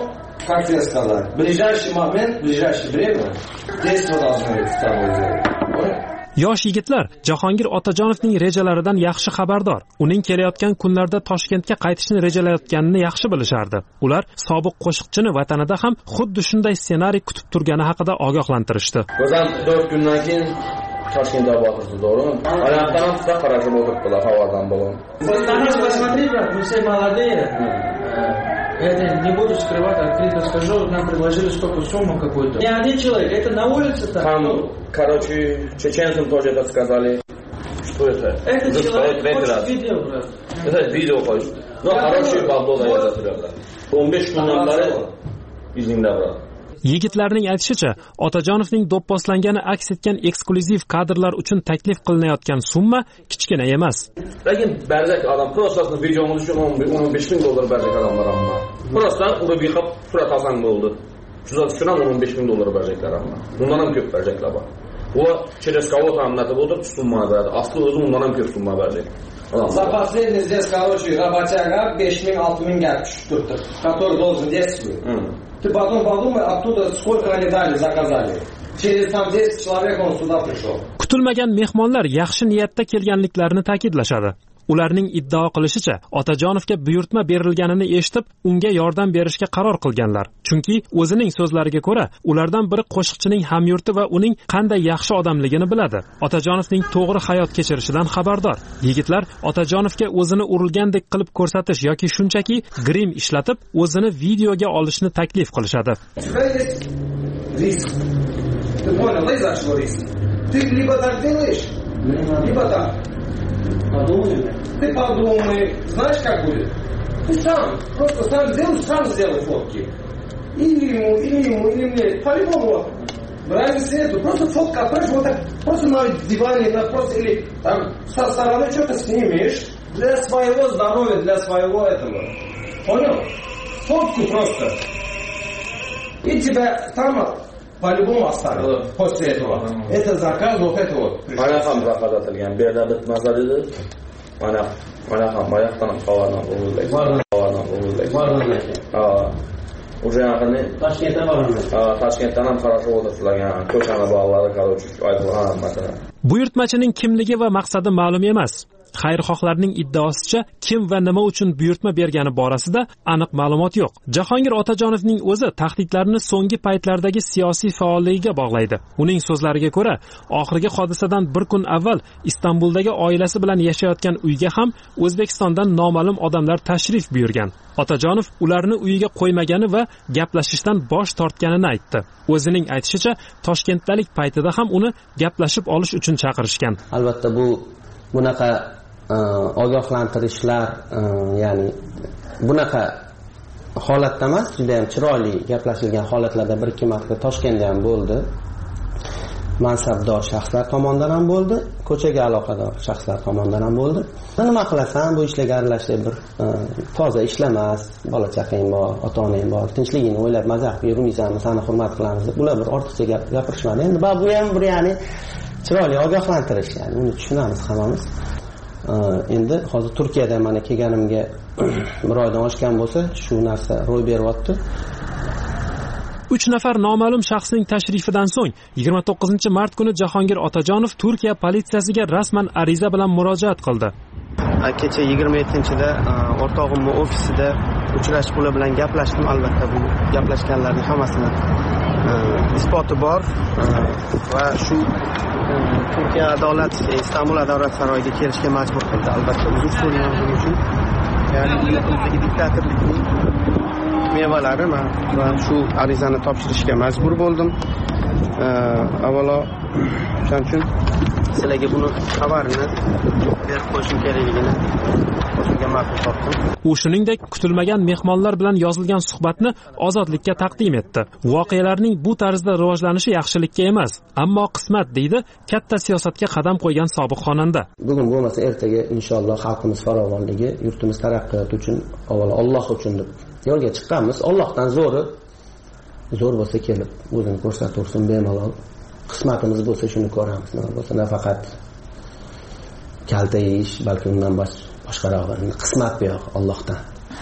L: как тебе сказать, в ближайший момент, в ближайшее время действие должно быть с тобой сделать.
J: Yosh yigitlar Jahongir Otajonovning rejalaridan yaxshi xabardor. Uning kelayotgan kunlarda Toshkentga qaytishni rejalayotganini yaxshi bilishardi. Ular sobiq qo'shiqchini vatanida ham xuddi shunday ssenariy kutib turgani haqida ogohlantirishdi.
L: O'zim to'rt kundan keyin Toshkentda bo'ldim, to'g'rimi? Oyoqdan ham tuta qarashib o'tiribdilar havodan bo'lib.
M: Посмотри, брат, мы все молодые. Это не буду скрывать, открыто скажу, нам предложили столько сумму какую-то. Не один человек, это на улице там.
L: Там, короче, чеченцам тоже это сказали. Что это?
M: Это человек хочет видео, брат.
L: Это видео хочет. Ну, хороший бабла язат, брат. o'n besh kundan beri izingda, brат.
J: Yigitlarning aytishicha, Otajonovning do'pposlangani aks etgan eksklyuziv kadrlar uchun taklif qilinayotgan summa kichkina emas.
L: Lekin barzak odam просто videomiz uchun o'n besh ming dollar barzak odamlar hamma. Просто urib yiqib surat olsang bo'ldi. Tuzatish uchun ham o'n besh ming dollar barzaklar hamma. Bundan ham ko'p barzaklar bor. U через кого-то ham natib o'tirib summa beradi. Asli o'zi undan ham ko'p summa barzak. За последний здесь, короче, работяга besh ming olti ming gap tushib turibdi. Который должен действовать. Ты потом подумай, оттуда сколько они дали, заказали. Через там десять человек он сюда пришел.
J: Kutilmagan mehmonlar yaxshi niyatda kelganliklarini ta'kidlashadi. Ularning iddao qilishicha, Otajonovga buyurtma berilganini eshitib, unga yordam berishga qaror qilganlar. Chunki o'zining so'zlariga ko'ra, ulardan biri qo'shiqchining hamyurti va uning qanday yaxshi odamligini biladi. Otajonovning to'g'ri hayot kechirishidan xabardor. Yigitlar Otajonovga o'zini urilgandek qilib ko'rsatish yoki shunchaki grim ishlatib, o'zini videoga olishni taklif qilishadi.
L: Риск. Ты понял, из-за чего риск? Ты либо так делаешь, либо так. Подумай. Ты подумай. Знаешь, как будет? Ты сам. Просто сам сделай, сам сделай фотки. Или ему, или ему, или мне. По-любому. Разницы нету. Просто фотка отправишь вот так. Просто на диване, на просто или там со стороны что-то снимешь. Для своего здоровья, для своего этого. Понял? Фотку просто. И тебя там по-любому оставил после этого. Это заказ, вот это вот. Mana ham zakaz atilgan. Bu yerda bitmasa dedi. Mana mana ham oyoqdan ham qavardan urildi. Qavardan urildi. Ha. Уже yaqinni Toshkentda boramiz. Ha, Toshkentdan ham qarashib o'tiriblar. Ko'chani bog'lari, короче, aytilgan masalan.
J: Buyurtmachining kimligi va maqsadi ma'lum emas. Xayrixohlarning iddaosicha kim va nima uchun buyurtma bergani borasida aniq ma'lumot yo'q. Jahongir Otajonovning o'zi tahdidlarni so'nggi paytlardagi siyosiy faolligiga bog'laydi. Uning so'zlariga ko'ra, oxirgi hodisadan bir kun avval Istanbuldagi oilasi bilan yashayotgan uyga ham O'zbekistondan noma'lum odamlar tashrif buyurgan. Otajonov ularni uyiga qo'ymagani va gaplashishdan bosh tortganini aytdi. O'zining aytishicha, Toshkentdalik paytida ham uni gaplashib olish uchun chaqirishgan.
N: Albatta bu bunaqa ogohlantirishlar, ya'ni bunaqa holatda emas, juda ham chiroyli gaplashilgan holatlarda bir ikki marta Toshkentda ham bo'ldi. Mansabdor shaxslar tomonidan ham bo'ldi, ko'chaga aloqador shaxslar tomonidan ham bo'ldi. Nima qilasan, bu ishlarga aralashib bir toza ishlamas, bola chaqang bor, ota-onang bor, tinchligingni o'ylab mazah qilib yurmaysanmi, seni hurmat qilamiz deb ular bir ortiqcha gap gapirishmadi. Endi bu ham bir ya'ni chiroyli ogohlantirish, ya'ni uni tushunamiz hammamiz. Endi hozir Turkiyadan mana kelganimga bir oydan oshgan bo'lsa, shu narsa ro'y beryapti.
J: uch nafar noma'lum shaxsning tashrifidan so'ng yigirma to'qqizinchi mart kuni Jahongir Otajonov Turkiya politsiyasiga rasman ariza bilan murojaat qildi.
N: Kecha yigirma yettinchida o'rtog'imni ofisida uchrashib ular bilan gaplashdim. Albatta bu gaplashganlarning hammasini isboti bor va shu Turkiya adolat Istanbul adolat saroyiga kelishga majbur qildi. Albatta uzr so'rayman buning uchun. Ya'ni o'zbek diktatorlikning mevalari men va shu arizani topshirishga majbur bo'ldim. Avvalo shuning uchun sizlarga buni xabarini berib qo'yishim kerakligini o'zimga ma'qul topdim.
J: U shuningdek kutilmagan mehmonlar bilan yozilgan suhbatni Ozodlikka taqdim etdi. Voqealarning bu tarzda rivojlanishi yaxshilikka emas, ammo qismat deydi katta siyosatga qadam qo'ygan sobiq xonanda.
N: Bugun bo'lmasa ertaga inshaalloh xalqimiz farovonligi, yurtimiz taraqqiyoti uchun avvalo Alloh uchun deb yo'lga chiqqanmiz. Allohdan zo'ri zo'r bo'lsa kelib o'zini ko'rsataversin bemalol. Qismatimiz bo'lsa shuni ko'ramiz. Nima bo'lsa nafaqat kalta yeyish, balki undan boshqaroq qismat bu yo'q Allohdan.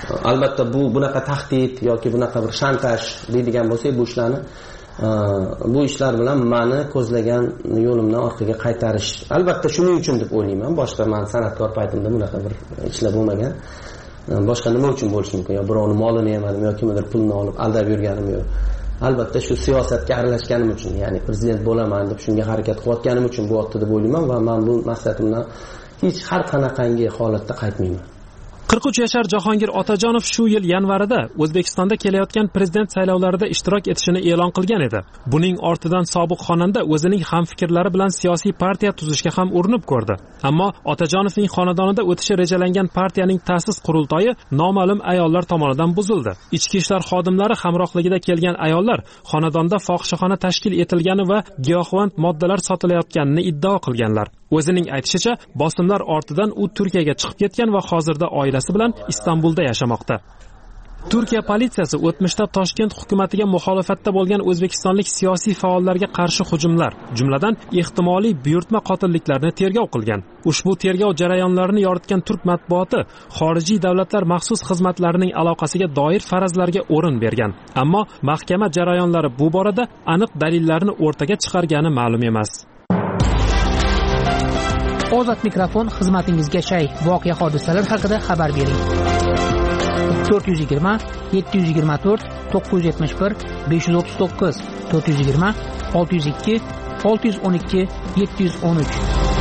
N: albatta bu bunaqa tahdid yoki bunaqa bir shantaj deydigan bo'lsak, bu ishlarni bu ishlar bilan mani ko'zlagan yo'limdan orqaga qaytarish, albatta shuning uchun deb o'ylayman. Boshqa men san'atkor paytimda bunaqa bir ishlar bo'lmagan. Boshqa nima uchun bo'lishi mumkin? Yo birovning molini yemadim yoki kimdir pulni olib aldab yurganim yo'q. Albatta shu siyosatga aralashganim uchun, ya'ni prezident bo'laman deb shunga harakat qilayotganim uchun bo'lyapti deb o'ylayman va men bu maqsadimdan hech har qanaqangi holatda qaytmayman.
J: qirq uch yashar Jahongir Otajonov shu yil yanvarida O'zbekistonda kelayotgan prezident saylovlarida ishtirok etishini e'lon qilgan edi. Buning ortidan sobiq xonanda o'zining hamfikrlari bilan siyosiy partiya tuzishga ham urinib ko'rdi. Ammo Otajonovning xonadonida o'tishi rejalangan partiyaning ta'sis qurultoyi noma'lum ayollar tomonidan buzildi. Ichki ishlar xodimlari hamrohligida kelgan ayollar xonadonda fohishaxona tashkil etilgani va giyohvand moddalar sotilayotganini iddao qilganlar. O'zining aytishicha, bosimlar ortidan u Turkiyaga chiqib ketgan va hozirda oilasi bilan Istanbulda yashamoqda. Turkiya politsiyasi o'tmishda Toshkent hukumatiga muxolifatda bo'lgan o'zbekistonlik siyosiy faollarga qarshi hujumlar, jumladan ehtimoliy buyurtma qotilliklarni tergov qilgan. Ushbu tergov jarayonlarini yoritgan turk matbuoti xorijiy davlatlar maxsus xizmatlarining aloqasiga doir farazlarga o'rin bergan. Ammo mahkama jarayonlari bu borada aniq dalillarni o'rtaga chiqargani ma'lum emas.
G: Ozod mikrofon xizmatingizga shay. Voqea hodisalar haqida xabar bering. to'rt yuz yigirma yetti yuz yigirma to'rt to'qqiz yuz yetmish bir besh yuz o'ttiz to'qqiz to'rt yuz yigirma olti yuz ikki olti yuz o'n ikki yetti yuz o'n uch.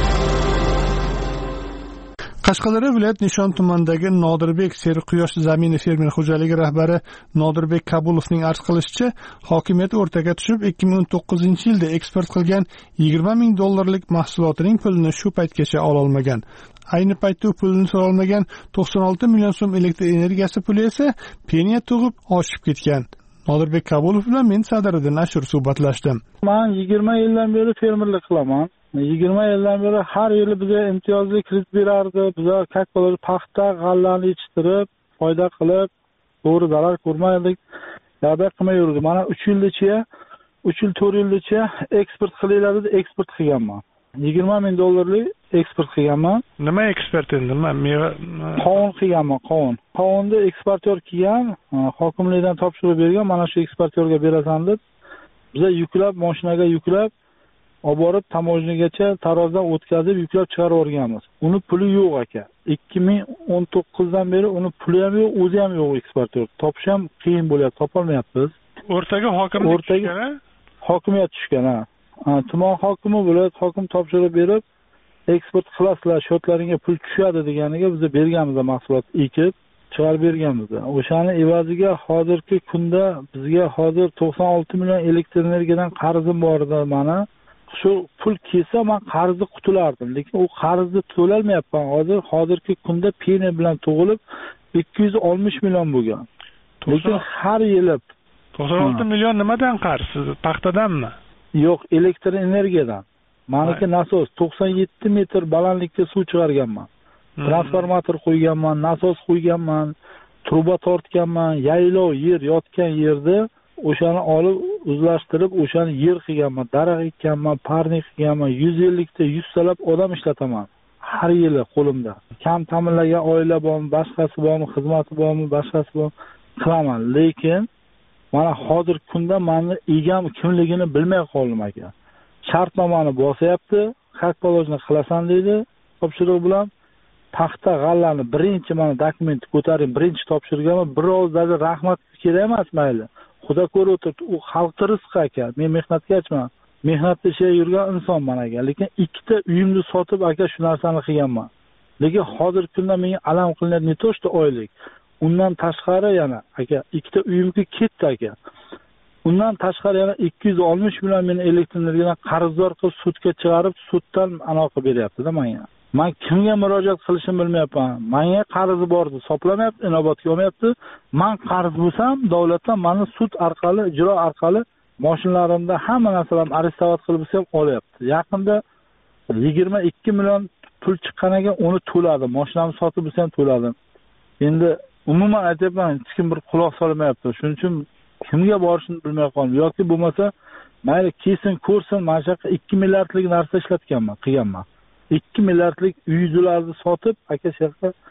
A: Qashqadaryo viloyat Nishon tumanidagi Nodirbek Serquyosh zamini fermer xo'jaligi rahbari Nodirbek Kabulovning arz qilishicha, hokimiyat o'rtaga tushib ikki ming o'n to'qqizinchi yilda eksport qilgan yigirma ming dollarlik mahsulotining pulini shu paytgacha ola olmagan. Ayni paytda u pulini so'ra olmagan to'qson olti million so'm elektr energiyasi puli esa penya tug'ib oshib ketgan. Nodirbek Kabulov bilan men Sadiriddin Ashur suhbatlashdim.
K: Men yigirma yildan beri fermerlik qilaman. yigirma yildan beri har yili bizga imtiyozli kredit berardi. Bizlar kakkalar paxta, g'allani yetishtirib, foyda qilib, to'g'ri zarar ko'rmaydik. Yarda qilmay yurdi. Mana uch yilgacha, uch yil to'rt yilgacha eksport qilinglar deb eksport qilganman. yigirma ming dollarlik eksport qilganman.
A: Nima eksport endi? Nima meva
K: qovun qilganman, qovun. Qovunni eksportyor kelgan, hokimlikdan topshiriq bergan, mana shu eksportyorga berasan deb biz yuklab, mashinaga yuklab olib borib tamojnigacha tarozdan o'tkazib yuklab chiqarib o'rganmiz. Uni puli yo'q aka. ikki ming o'n to'qqizdan beri uni puli ham yo'q, o'zi ham yo'q eksportyor. Topish ham qiyin bo'lyapti, topolmayapmiz.
A: O'rtaga hokimlik tushgan,
K: hokimiyat tushgan, ha. Tuman hokimi viloyat hokim topshiriq berib, eksport qilasizlar, shotlaringga pul tushadi deganiga biz berganmiz mahsulot ekib chiqarib berganmiz. O'shani evaziga hozirgi kunda bizga hozir to'qson olti million elektr energiyadan qarzim bor edi mana. Shu pul kelsa men qarzni qutulardim, lekin u qarzni to'lolmayapman. Hozir hozirgi kunda penya bilan tug'ilib ikki yuz oltmish million bo'lgan. Lekin har yili
A: to'qson olti million nimadan qarz? Paxtadanmi?
K: Yo'q, elektr energiyadan. Meniki nasos to'qson yetti metr balandlikka suv chiqarganman. Transformator qo'yganman, nasos qo'yganman, truba tortganman, yaylov yer yotgan yerda o'shani olib o'zlashtirib, o'shani yer qilganman, daraxt ekkanman, parnik qilganman, yuz ellik ta yuz salab odam ishlataman. Har yili qo'limda. Kam ta'minlagan oila bormi, boshqasi bormi, xizmati bormi, boshqasi bormi qilaman. Lekin mana hozir kunda meni egam kimligini bilmay qoldim aka. Shartnomani bosyapti, haq polojni qilasan deydi, topshiriq bilan paxta g'allani birinchi mana dokumentni ko'taring, birinchi topshirganman. Biroz даже rahmat kerak emas mayli. Xudo ko'rib o'tiribdi, u xalqning rizqi aka. Men mehnatkashman. Mehnatda ishlab yurgan insonman aka. Lekin ikkita uyimni sotib aka shu narsani qilganman. Lekin hozir kunda menga alam qilinadi ne to что oylik. Undan tashqari yana aka ikkita uyimga ketdi aka. Undan tashqari yana ikki yuz oltmish million meni elektr energiyadan qarzdor qilib sudga chiqarib, suddan aloqa beryapti-da menga. Men kimga murojaat qilishimni bilmayapman. Menga qarzi bor deb hisoblamayapti, inobatga olmayapti. Men qarz bo'lsam, davlatdan meni sud orqali, ijro orqali mashinalarimda hamma narsalarimni arestovat qilib ham olyapti. Yaqinda yigirma ikki million pul chiqqaniga uni to'ladim. Mashinamni sotib ham to'ladim. Endi umuman aytyapman, hech kim bir quloq solmayapti. Shuning uchun kimga borishni bilmay qoldim. Yoki bo'lmasa, mayli kelsin, ko'rsin, mana shu ikki milliardlik narsa ishlatganman, qilganman. ikki milliardlik uylarni sotib, aka sherqa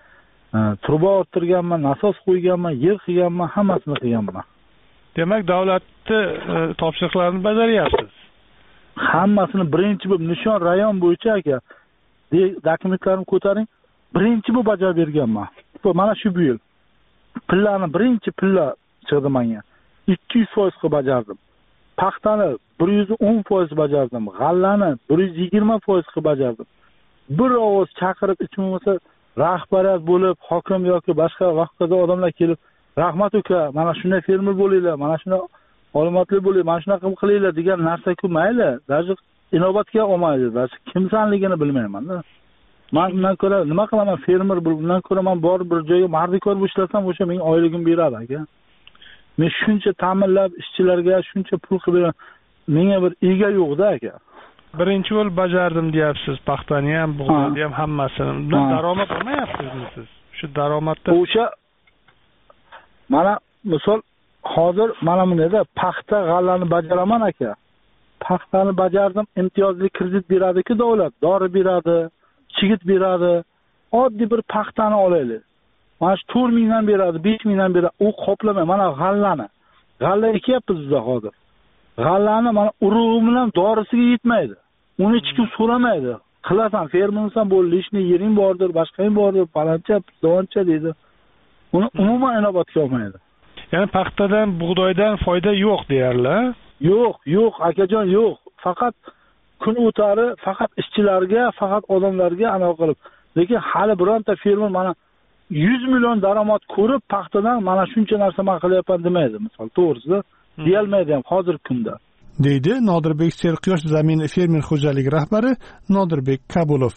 K: truba orttirganman, nasos qo'yganman, yer qilganman, hammasini qilganman.
A: Demak, davlatni topshiriqlarini bajaryapsiz.
K: Hammasini birinchi bo'lib nishon rayon bo'yicha aka, dokumentlarimni ko'taring, birinchi bo'lib bajarib berganman. Mana shu bu yil pillani birinchi pilla chiqdi menga. ikki yuz foiz qilib bajardim. Paxtani bir yuz o'n foiz bajardim. G'allani bir yuz yigirma foiz qilib bajardim. Bir ovoz chaqirib ichimizda rahbariyat bo'lib, hokim yoki boshqa vaqtda odamlar kelib, rahmat uka, mana shunday fermer bo'linglar, mana shunday ma'lumotli bo'ling, mana shunaqa qilinglar degan narsa-ku mayli, даже inobatga olmaydi, даже kimsanligini bilmayman-da. Men undan ko'ra nima qilaman, fermer bundan ko'ra men bor bir joyga mardikor bo'lib ishlasam, o'sha menga oyligim beradi aka. Men shuncha ta'minlab ishchilarga shuncha pul qilib, menga bir ega yo'q-da aka.
A: Birinchi yo'l bajardim deyapsiz, paxtani ham, bug'doyni ham hammasini. Bundan daromad olmayapsizmi siz? Shu daromadda
K: o'sha mana misol hozir mana bunda paxta g'allani bajaraman aka. Paxtani bajardim, imtiyozli kredit beradi-ku davlat, dori beradi, chigit beradi. Oddiy bir paxtani olaylik. Mana shu to'rt mingdan beradi, besh mingdan beradi. U qoplamay, mana g'allani. G'alla ekyapmiz biz hozir. G'allani mana urug'i bilan dorisiga yetmaydi. Uni hech kim so'ramaydi. Qilasan, fermersan bo'l, lishni yering bordir, boshqang bordir, palancha, dovoncha deydi. Uni umuman inobatga olmaydi.
A: Ya'ni paxtadan, bug'doydan foyda yo'q deyarli.
K: Yo'q, yo'q, akajon, yo'q. Faqat kun o'tari, faqat ishchilarga, faqat odamlarga anaqa qilib. Lekin hali bironta fermer mana yuz million daromad ko'rib paxtadan mana shuncha narsa men qilyapman demaydi, misol, to'g'risi. Deyolmaydi ham hozirgi kunda.
A: Deydi Nodirbek Serquyosh zamin fermer xo'jaligi rahbari Nodirbek Kabulov.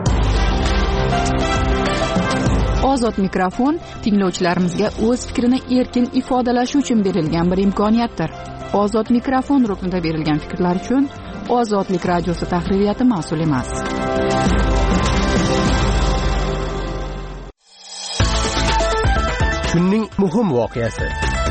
B: Ozod mikrofon tinglovchilarimizga o'z fikrini erkin ifodalashi uchun berilgan bir imkoniyatdir. Ozod mikrofon ruknida berilgan fikrlar uchun Ozodlik radiosi tahririyati mas'ul emas.
O: Kunning muhim voqeasi.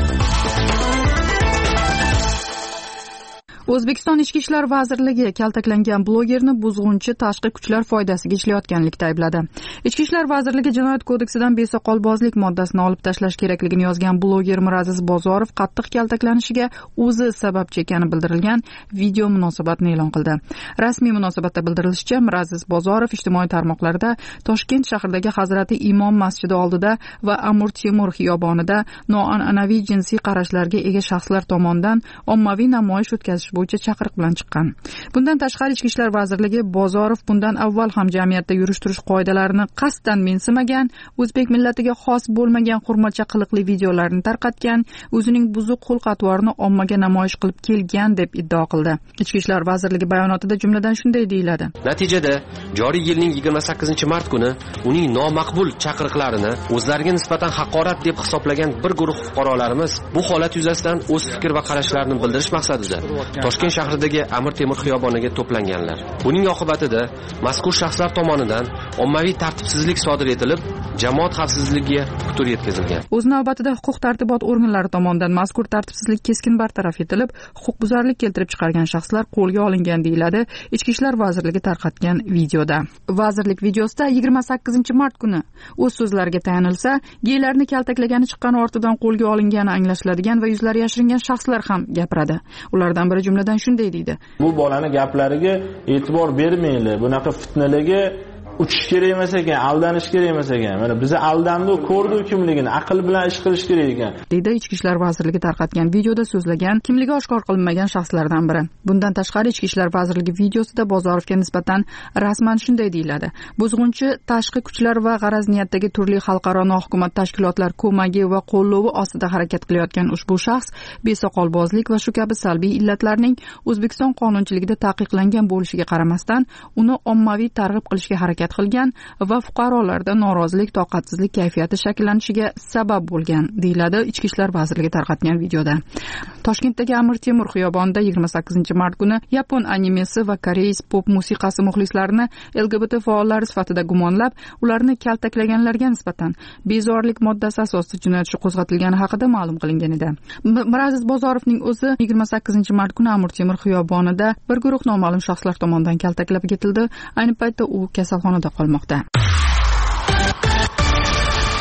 B: O'zbekiston Ichki ishlar vazirligi kaltaklangan blogerni buzg'unchi tashqi kuchlar foydasiga ishlayotganlikda aybladi. Ichki ishlar vazirligi Jinoyat kodeksidan besoqolbozlik moddasini olib tashlash kerakligini yozgan bloger Miraziz Bozorov qattiq kaltaklanishiga o'zi sababchi ekani bildirilgan video munosabatni e'lon qildi. Rasmiy munosabatda bildirilishicha, Miraziz Bozorov ijtimoiy tarmoqlarda Toshkent shahridagi Hazrati Imom masjidi oldida va Amir Temur xiyobonida noan'anaviy jinsiy qarashlarga ega shaxslar tomonidan ommaviy namoyish o'tkazish bo'yicha chaqiriq bilan chiqqan. Bundan tashqari Ichki ishlar vazirligi Bozorov bundan avval ham jamiyatda yurish-turish qoidalarini qasddan mensimagan, o'zbek millatiga xos bo'lmagan hurmatcha qiliqli videolarni tarqatgan, o'zining buzuq xulq-atvorini ommaga namoyish qilib kelgan deb iddao qildi. Ichki ishlar vazirligi bayonotida jumladan shunday deyiladi:
P: Natijada joriy yilning yigirma sakkizinchi mart kuni uning nomaqbul chaqiriqlarini o'zlariga nisbatan haqorat deb hisoblagan bir guruh fuqarolarimiz bu holat yuzasidan o'z fikr va qarashlarini bildirish maqsadida Toshkent shahridagi Amir Temur xiyoboniga to'planganlar. Buning oqibatida mazkur shaxslar tomonidan ommaviy tartibsizlik sodir etilib, jamoat xavfsizligiga putur yetkazilgan.
B: O'z navbatida huquq-tartibot organlari tomonidan mazkur tartibsizlik keskin bartaraf etilib, huquqbuzarlik keltirib chiqargan shaxslar qo'lga olingan deyiladi Ichki ishlar vazirligi tarqatgan videoda. Vazirlik videosida yigirma sakkizinchi mart kuni o'z so'zlariga tayanilsa, geylarni kaltaklagani chiqqan ortidan qo'lga olingani anglashiladigan va yuzlari yashiringan shaxslar ham gapiradi. Ulardan biri jumladan shunday deydi:
Q: Bu bolani gaplariga e'tibor bermaylik. Bunaqa fitnalarga uchish kerak emas ekan, aldanish kerak emas ekan. Mana bizni aldamdi, ko'rdi kimligini, aql bilan ish qilish kerak ekan. Deydi
B: Ichki ishlar vazirligi tarqatgan videoda so'zlagan, kimligi oshkor qilinmagan shaxslardan biri. Bundan tashqari Ichki ishlar vazirligi videosida Bozorovga nisbatan rasman shunday deyiladi: Buzg'unchi tashqi kuchlar va g'araz niyatdagi turli xalqaro nohukumat tashkilotlar ko'magi va qo'llovi ostida harakat qilayotgan ushbu shaxs besoqolbozlik va shu kabi salbiy illatlarning O'zbekiston qonunchiligida taqiqlangan bo'lishiga qaramasdan, uni ommaviy targ'ib qilishga harakat qilgan va fuqarolarda norozilik, toqatsizlik kayfiyati shakllanishiga sabab bo'lgan, deyiladi Ichki ishlar vazirligi tarqatgan videoda. Toshkentdagi Amir Temur xiyobonida yigirma sakkizinchi mart kuni yapon animesi va koreys pop musiqasi muxlislarini L G B T faollari sifatida gumonlab, ularni kaltaklaganlarga nisbatan bezorilik moddasi asosida jinoyat ishi qo'zg'atilgani haqida ma'lum qilingan edi. Miraziz Bozorovning o'zi yigirma sakkizinchi mart kuni Amir Temur xiyobonida bir guruh noma'lum shaxslar tomonidan kaltaklab ketildi. Ayni paytda u kasalxonada qolmoqda.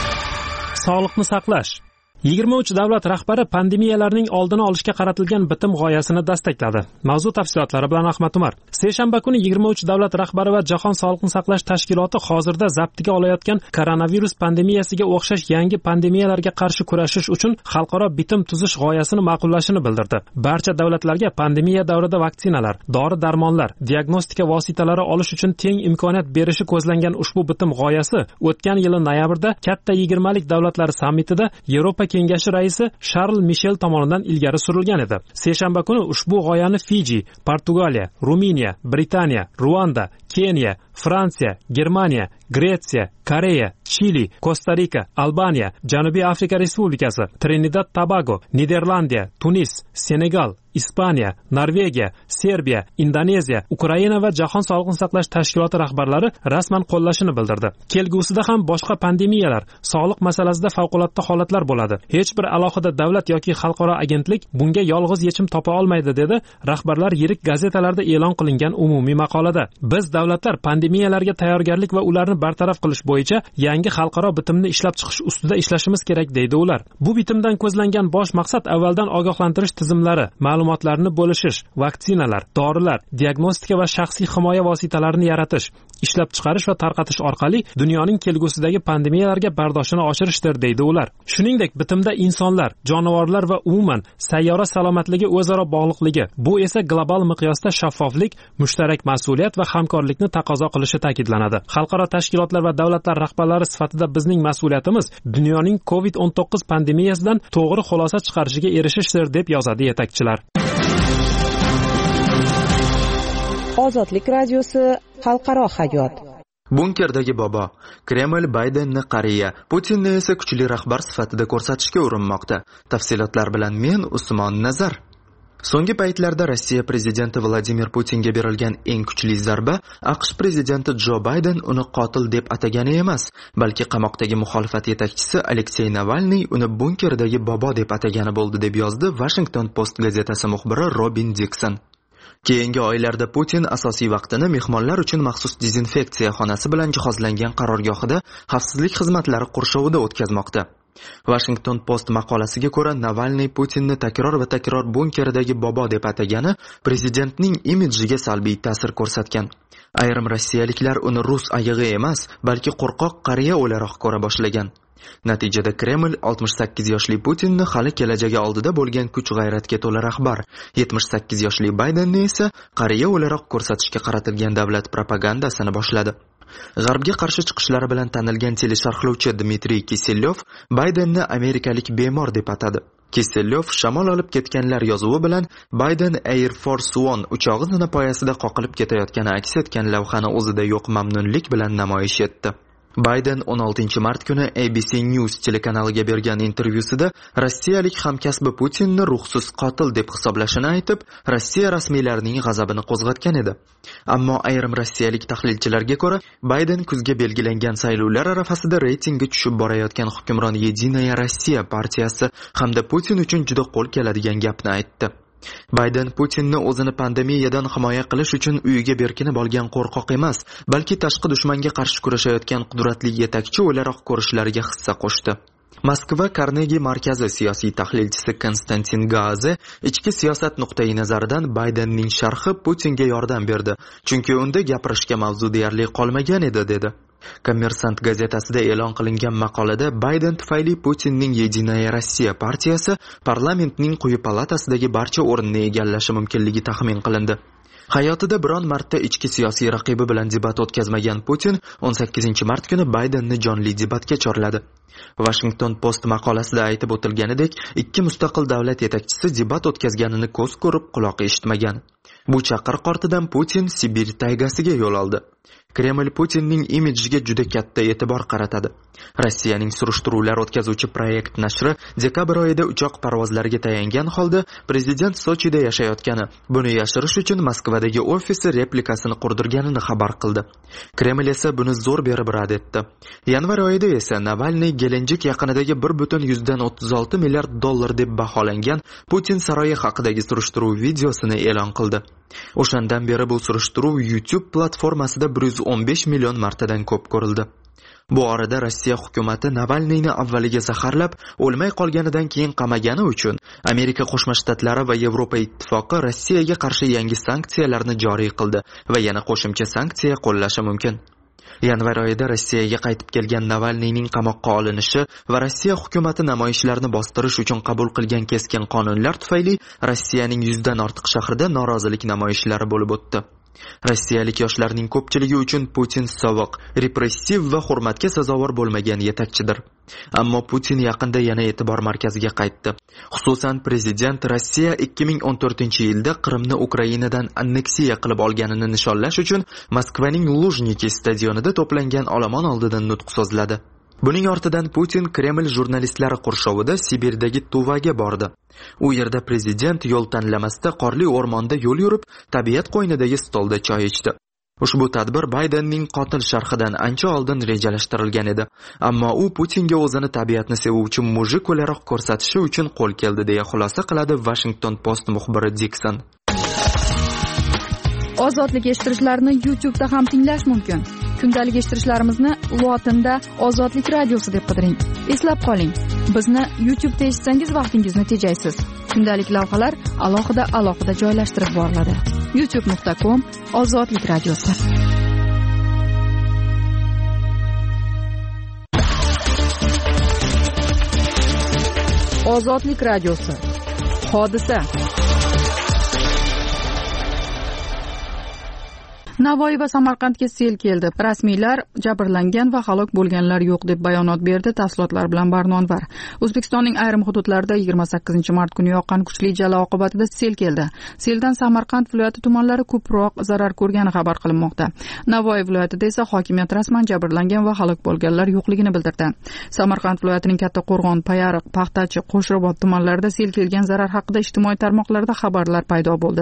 J: sog'liqni saqlash. yigirma uch davlat rahbari pandemiyalarning oldini olishga qaratilgan bitim g'oyasini dastakladi. Mavzu tafsilotlari bilan Ahmad Umar. Seshanba kuni yigirma uch davlat rahbari va Jahon sog'liqni saqlash tashkiloti hozirda zabtiga olayotgan koronavirus pandemiyasiga o'xshash yangi pandemiyalarga qarshi kurashish uchun xalqaro bitim tuzish g'oyasini ma'qullashini bildirdi. Barcha davlatlarga pandemiya davrida vaksinalar, dori-darmonlar, diagnostika vositalari olish uchun teng imkoniyat berishi ko'zlangan ushbu bitim g'oyasi o'tgan yili noyabrda katta yigirmalik davlatlar sammitida Yevropa Kengashi raisi Sharl Mishel tomonidan ilgari surilgan edi. Seshanba kuni ushbu g'oyani Fiji, Portugaliya, Ruminiya, Britaniya, Ruanda, Keniya, Fransiya, Germaniya, Gretsiya, Koreya, Chili, Kosta-Rika, Albaniya, Janubiy Afrika Respublikasi, Trinidad Tobago, Niderlandiya, Tunis, Senegal, Ispaniya, Norvegiya, Serbiya, Indoneziya, Ukraina va Jahon sog'liqni saqlash tashkiloti rahbarlari rasman qo'llashini bildirdi. Kelgusida ham boshqa pandemiyalar, sog'liq masalasida favqulodda holatlar bo'ladi. Hech bir alohida davlat yoki xalqaro agentlik bunga yolg'iz yechim topa olmaydi, dedi rahbarlar yirik gazetalarda e'lon qilingan umumiy maqolada. Biz davlatlar pandemiyalarga tayyorgarlik va ularni bartaraf qilish bo'yicha yangi xalqaro bitimni ishlab chiqish ustida ishlashimiz kerak, deydi ular. Bu bitimdan ko'zlangan bosh maqsad avvaldan ogohlantirish tizimlari, ma'lumotlarni bo'lishish, vaksinalar, dorilar, diagnostika va shaxsiy himoya vositalarini yaratish, ishlab chiqarish va tarqatish orqali dunyoning kelgusidagi pandemiyalarga bardoshini oshirishdir, deydi ular. Shuningdek, bitimda insonlar, jonivorlar va umuman sayyora salomatligi o'zaro bog'liqligi, bu esa global miqyosda shaffoflik, mushtarak mas'uliyat va hamkorlikni taqozo qilishi ta'kidlanadi. Xalqaro tashkilotlar va davlatlar rahbarlari sifatida bizning mas'uliyatimiz dunyoning covid o'n to'qqiz pandemiyasidan to'g'ri xulosa chiqarishiga erishishdir, deb yozadi yetakchilar.
O: Ozodlik radiosi xalqaro hayot.
H: Bunkerdagi bobo Kreml Baydenni qariya, Putinni esa kuchli rahbar sifatida ko'rsatishga urinmoqda. Tafsilotlar bilan men Usmon Nazar. So'nggi paytlarda Rossiya prezidenti Vladimir Putinga berilgan eng kuchli zarba AQSh prezidenti Jo Bayden uni qotil deb atagani emas, balki qamoqdagi muxolifat yetakchisi Aleksey Navalniy uni bunkerdagi bobo deb atagani bo'ldi, deb yozdi Washington Post gazetasi muxbiri Robin Dixon. Keyingi oylarda Putin asosiy vaqtini mehmonlar uchun maxsus dezinfeksiya xonasi bilan jihozlangan qarorgohida xavfsizlik xizmatlari qurshovida o'tkazmoqda. Washington Post maqolasiga ko'ra, Navalniy Putinni takror va takror bunkerdagi bobo deb atagani prezidentning imidjiga salbiy ta'sir ko'rsatgan. Ayrim rossiyaliklar uni rus ayig'i emas, balki qo'rqoq qariya o'laroq ko'ra boshlagan. Natijada Kreml oltmish sakkiz yoshli Putinni hali kelajagi oldida bo'lgan kuch-g'ayratga to'la rahbar, yetmish sakkiz yoshli Baydenni esa qariya o'laroq ko'rsatishga qaratilgan davlat propagandasini boshladi. G'arbga qarshi chiqishlari bilan tanilgan telesharhlovchi Dmitriy Kiselyov Baydenni amerikalik bemor deb atadi. Kiselyov shamol olib ketganlar yozuvi bilan Bayden Air Force One uchog'i zinapoyasida qoqilib ketayotgani aks etgan lavhani o'zida yo'q mamnunlik bilan namoyish etdi. Bayden o'n oltinchi mart kuni A B C News telekanaliga bergan intervyusida rossiyalik hamkasbi Putinni ruhsiz qotil deb hisoblashini aytib, Rossiya rasmiylarining g'azabini qo'zg'atgan edi. Ammo ayrim rossiyalik tahlilchilarga ko'ra, Bayden kuzga belgilangan saylovlar arafasida reytingi tushib borayotgan hukmron Yedinaya Rossiya partiyasi hamda Putin uchun juda qo'l keladigan gapni aytdi. Bayden Putinni o'zini pandemiyadan himoya qilish uchun uyiga berkinib olgan qo'rqoq emas, balki tashqi dushmanga qarshi kurashayotgan qudratli yetakchi o'laroq ko'rishlariga hissa qo'shdi. Moskva Carnegie markazi siyosiy tahlilchisi Konstantin Gaze ichki siyosat nuqtai nazaridan Baydenning sharhi Putinga yordam berdi, chunki unda gapirishga mavzu deyarli qolmagan edi, dedi. Kommersant gazetasida e'lon qilingan maqolada Bayden tufayli Putinning Yedinaya Rossiya partiyasi parlamentning quyi palatasidagi barcha o'rinni egallashi mumkinligi taxmin qilindi. Hayotida biron marta ichki siyosiy raqibi bilan debat o'tkazmagan Putin o'n sakkizinchi mart kuni Baydenni jonli debatga chorladi. Washington Post maqolasida aytib o'tilganidek, ikki mustaqil davlat yetakchisi debat o'tkazganini ko'z ko'rib, quloq eshitmagan. Bu chaqiriq ortidan Putin Sibir taygasiga yo'l oldi. Kreml Putinning imidjiga juda katta e'tibor qaratadi. Rossiyaning surishtiruvlar o'tkazuvchi proyekt nashri dekabr oyida uchoq parvozlariga tayangan holda prezident Sochida yashayotgani, buni yashirish uchun Moskvadagi ofisi replikasini qurdirganini xabar qildi. Kreml esa buni zo'r berib rad etdi. Yanvar oyida esa Navalniy Gelenjik yaqinidagi bir butun yuzdan o'ttiz olti milliard dollar deb baholangan Putin saroyi haqidagi surishtiruv videosini e'lon qildi. O'shandan beri bu surishtiruv YouTube platformasida bir yuz o'n besh million martadan ko'p ko'rildi. Bu orada Rossiya hukumati Navalniyni avvaliga zaharlab, o'lmay qolganidan keyin qamagani uchun Amerika Qo'shma Shtatlari va Yevropa Ittifoqi Rossiyaga qarshi yangi sanksiyalarni joriy qildi va yana qo'shimcha sanksiya qo'llashi mumkin. Yanvar oyida Rossiyaga qaytib kelgan Navalniyning qamoqqa olinishi va Rossiya hukumati namoyishlarni bostirish uchun qabul qilgan keskin qonunlar tufayli Rossiyaning yuzdan ortiq shahrida norozilik namoyishlari bo'lib o'tdi. Rossiyalik yoshlarning ko'pchiligi uchun Putin sovuq, repressiv va hurmatga sazovor bo'lmagan yetakchidir. Ammo Putin yaqinda yana e'tibor markaziga qaytdi. Xususan, prezident Rossiya ikki ming o'n to'rtinchi yilda Qrimni Ukrainadan anneksiya qilib olganini nishonlash uchun Moskvaning Lujniki stadionida to'plangan olomon oldidan nutq so'zladi. Buning ortidan Putin Kreml jurnalistlari qurshovida Sibirdagi Tuvaga bordi. U yerda prezident yo'l tanlamasda qorli o'rmonda yo'l yurib, tabiat qo'ynidagi stolda choy ichdi. Ushbu tadbir Baydenning qotil sharhidan ancha oldin rejalashtirilgan edi, ammo u Putinga o'zini tabiatni sevuvchi mujik o'laroq ko'rsatishi uchun qo'l keldi deya xulosa qiladi Washington Post muxbiri Dixon.
B: Ozodlik eshittirishlarni YouTube'da ham tinglash mumkin. Kundalik eshittirishlarimizni lotinda Ozodlik radiosi deb qidiring. Eslab qoling, bizni YouTube'da eshitsangiz vaqtingizni tejaysiz. Kundalik lavhalar alohida alohida joylashtirib boriladi. youtube nuqta com Ozodlik radiosi. Ozodlik radiosi. Hodisa. Navoiy va Samarqandga sel keldi. Rasmiylar jabrlangan va halok bo'lganlar yo'q deb bayonot berdi. Tafsilotlar bilan Barnonvar. O'zbekistonning ayrim hududlarida yigirma sakkizinchi mart kuni yoqqan kuchli jala oqibatida sel keldi. Seldan Samarqand viloyati tumanlari ko'proq zarar ko'rgani xabar qilinmoqda. Navoiy viloyatida esa hokimiyat rasman jabrlangan va halok bo'lganlar yo'qligini bildirdi. Samarqand viloyatining Kattaqo'rg'on, Payariq, Paxtachi, Qo'shrobod tumanlarida sel kelgan zarar haqida ijtimoiy tarmoqlarda xabarlar paydo bo'ldi.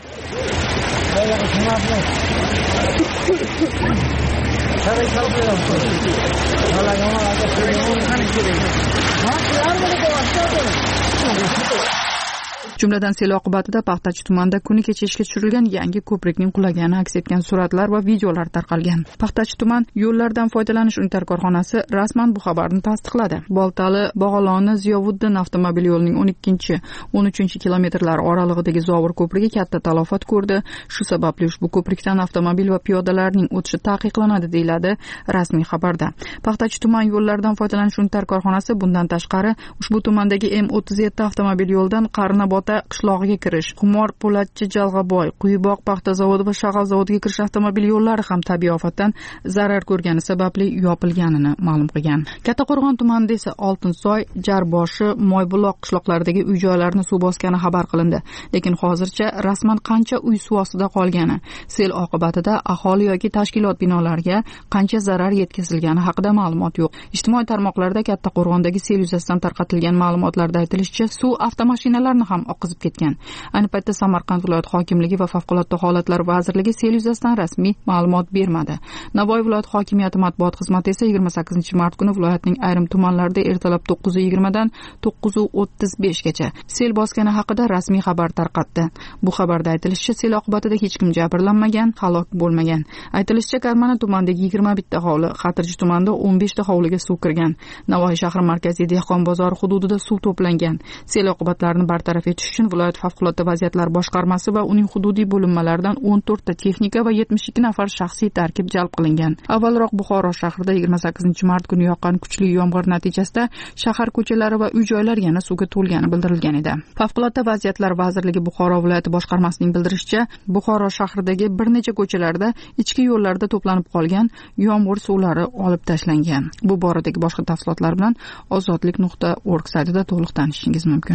B: Jumladan sel oqibatida Paxtachi tumanida kuni kecha ishga tushirilgan yangi ko'prikning qulagani aks etgan suratlar va videolar tarqalgan. Paxtachi tuman yo'llardan foydalanish unitar korxonasi rasman bu xabarni tasdiqladi. Boltali Bog'oloni Ziyovuddin avtomobil yo'lining o'n ikkinchi o'n uchinchi kilometrlari oralig'idagi Zovur ko'prigi katta talafot ko'rdi. Shu sababli ushbu ko'prikdan avtomobil va piyodalarning o'tishi taqiqlanadi, deyiladi rasmiy xabarda. Paxtachi tuman yo'llardan foydalanish unitar korxonasi bundan tashqari ushbu tumandagi M o'ttiz yetti avtomobil yo'ldan Qarnabota qishlog'iga kirish, Qumor, Po'latchi, Jalg'aboy, Quyiboq paxta zavodi va Shag'al zavodiga kirish avtomobil yo'llari ham tabiiy ofatdan zarar ko'rgani sababli yopilganini ma'lum qilgan. Kattaqo'rg'on tumanida esa Oltinsoy, Jarboshi, Moybuloq qishloqlaridagi uy-joylarni suv bosgani xabar qilindi. Lekin hozircha rasman qancha uy suv ostida qolgani, sel oqibatida aholi yoki tashkilot binolariga qancha zarar yetkazilgani haqida ma'lumot yo'q. Ijtimoiy tarmoqlarda Kattaqo'rg'ondagi sel yuzasidan tarqatilgan ma'lumotlarda aytilishicha, suv avtomashinalarni ham oqizib ketgan. Ayni paytda Samarqand viloyat hokimligi va favqulodda holatlar vazirligi sel yuzasidan rasmiy ma'lumot bermadi. Navoiy viloyat hokimiyati matbuot xizmati esa yigirma sakkizinchi mart kuni viloyatning ayrim tumanlarida ertalab to'qqiz yigirmadan to'qqiz o'ttiz beshgacha sel bosgani haqida rasmiy xabar tarqatdi. Bu xabarda aytilishicha, sel oqibatida hech kim jabrlanmagan, halok bo'lmagan. Aytilishicha, Karmana tumanidagi yigirma bitta hovli, Xatirchi tumanida o'n beshta hovliga suv kirgan. Navoiy shahri markaziy dehqon bozori hududida suv to'plangan. Sel oqibatlarini bartaraf etish uchun viloyat favqulodda vaziyatlar boshqarmasi va uning hududiy bo'linmalaridan o'n to'rtta texnika va yetmish ikki nafar shaxsiy tarkib jalb qilingan. Avvalroq Buxoro shahrida yigirma sakkizinchi mart kuni yoqqan kuchli yomg'ir natijasida shahar ko'chalari va uy-joylar yana suvga to'lgani bildirilgan edi. Favqulodda vaziyatlar vazirligi Buxoro viloyati boshqarmasining bildirishicha, Buxoro shahridagi bir necha ko'chalarda ichki yo'llarda to'planib qolgan yomg'ir suvlari olib tashlangan. Bu boradagi boshqa tafsilotlar bilan ozodlik nuqta org saytida to'liq tanishishingiz mumkin.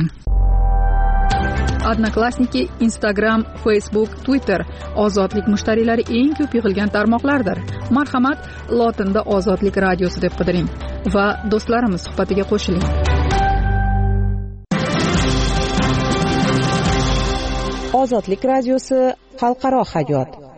B: Odnoklassniki, Instagram, Facebook, Twitter ozodlik mushtariylari eng ko'p yig'ilgan tarmoqlardir. Marhamat, lotinda Ozodlik radiosi deb qidiring va do'stlarimiz suhbatiga qo'shiling.
O: Ozodlik radiosi xalqaro hayot.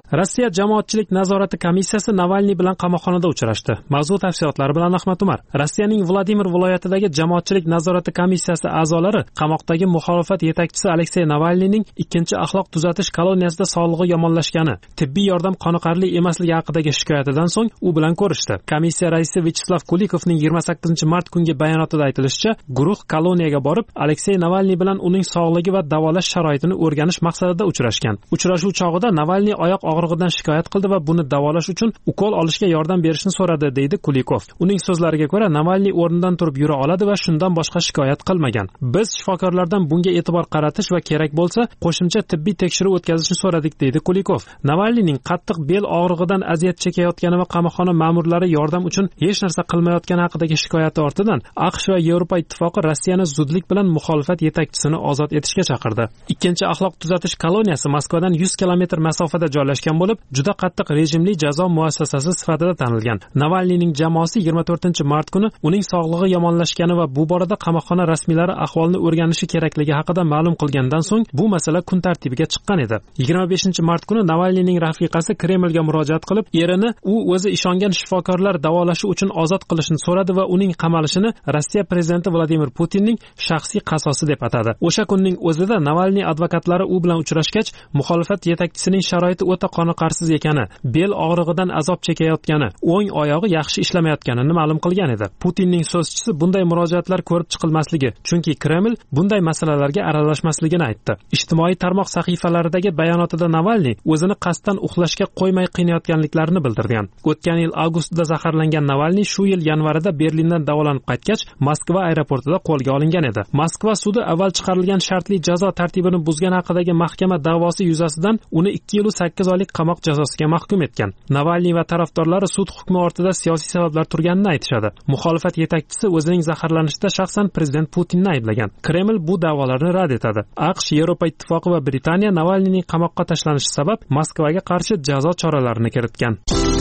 J: Rossiya jamoatchilik nazorati komissiyasi Navalniy bilan qamoqxonada uchrashdi. Mavzu tafsilotlari bilan Ahmad Umar. Rossiyaning Vladimir viloyatidagi jamoatchilik nazorati komissiyasi a'zolari qamoqdagi muxolifat yetakchisi Aleksey Navalniyning ikkinchi axloq tuzatish koloniyasida sog'lig'i yomonlashgani, tibbiy yordam qoniqarli emasligi haqidagi shikoyatidan so'ng u bilan ko'rishdi. Komissiya raisi Vyacheslav Kulikovning yigirma sakkizinchi mart kungi bayonotida aytilishicha, guruh koloniyaga borib, Aleksey Navalniy bilan uning sog'ligi va davolash sharoitini o'rganish maqsadida uchrashgan. Uchrashuv chog'ida Navalniy oyoq og'rig'idan shikoyat qildi va buni davolash uchun ukol olishga yordam berishni so'radi, deydi Kulikov. Uning so'zlariga ko'ra, Navalniy o'rnidan turib yura oladi va shundan boshqa shikoyat qilmagan. Biz shifokorlardan bunga e'tibor qaratish va kerak bo'lsa, qo'shimcha tibbiy tekshiruv o'tkazishni so'radik, deydi Kulikov. Navalniyning qattiq bel og'rig'idan aziyat chekayotgani va qamoqxona ma'murlari yordam uchun hech narsa qilmayotgani haqidagi shikoyati ortidan AQSh va Yevropa ittifoqi Rossiyani zudlik bilan muxolifat yetakchisini ozod etishga chaqirdi. Ikkinchi axloq tuzatish koloniyasi Moskvadan yuz kilometr masofada joylashgan bo'lib, juda qattiq rejimli jazo muassasasi sifatida tanilgan. Navalniyning jamoasi yigirma to'rtinchi mart kuni uning sog'lig'i yomonlashgani va bu borada qamoqxona rasmiylari ahvolni o'rganishi kerakligi haqida ma'lum qilgandan so'ng bu masala kun tartibiga chiqqan edi. yigirma beshinchi mart kuni Navalniyning rafiqasi Kremlga murojaat qilib, erini u o'zi ishongan shifokorlar davolashi uchun ozod qilishni so'radi va uning qamalishini Rossiya prezidenti Vladimir Putinning shaxsiy qasosi deb atadi. O'sha kunning o'zida Navalniy advokatlari u bilan uchrashgach, muxolifat yetakchisining sharoiti o'ta qoniqarsiz ekani, bel og'rig'idan azob chekayotgani, o'ng oyog'i yaxshi ishlamayotganini ma'lum qilgan edi. Putinning so'zchisi bunday murojaatlar ko'rib chiqilmasligi, chunki Kreml bunday masalalarga aralashmasligini aytdi. Ijtimoiy tarmoq sahifalaridagi bayonotida Navalniy o'zini qasddan uxlashga qo'ymay qiynayotganliklarini bildirgan. O'tgan yil avgustda zaharlangan Navalniy shu yil yanvarida Berlindan davolanib qaytgach, Moskva aeroportida qo'lga olingan edi. Moskva sudi avval chiqarilgan shartli jazo tartibini buzgan haqidagi mahkama da'vosi yuzasidan uni ikki yil sakkiz oylik qamoq jazosiga mahkum etgan. Navalniy va tarafdorlari sud hukmi ortida siyosiy sabablar turganini aytishadi. Muxolifat yetakchisi o'zining zaharlanishida shaxsan prezident Putinni ayblagan. Kreml bu da'volarni rad etadi. AQSh, Yevropa ittifoqi va Britaniya Navalniyning qamoqqa tashlanishi sabab Moskvaga qarshi jazo choralarini kiritgan.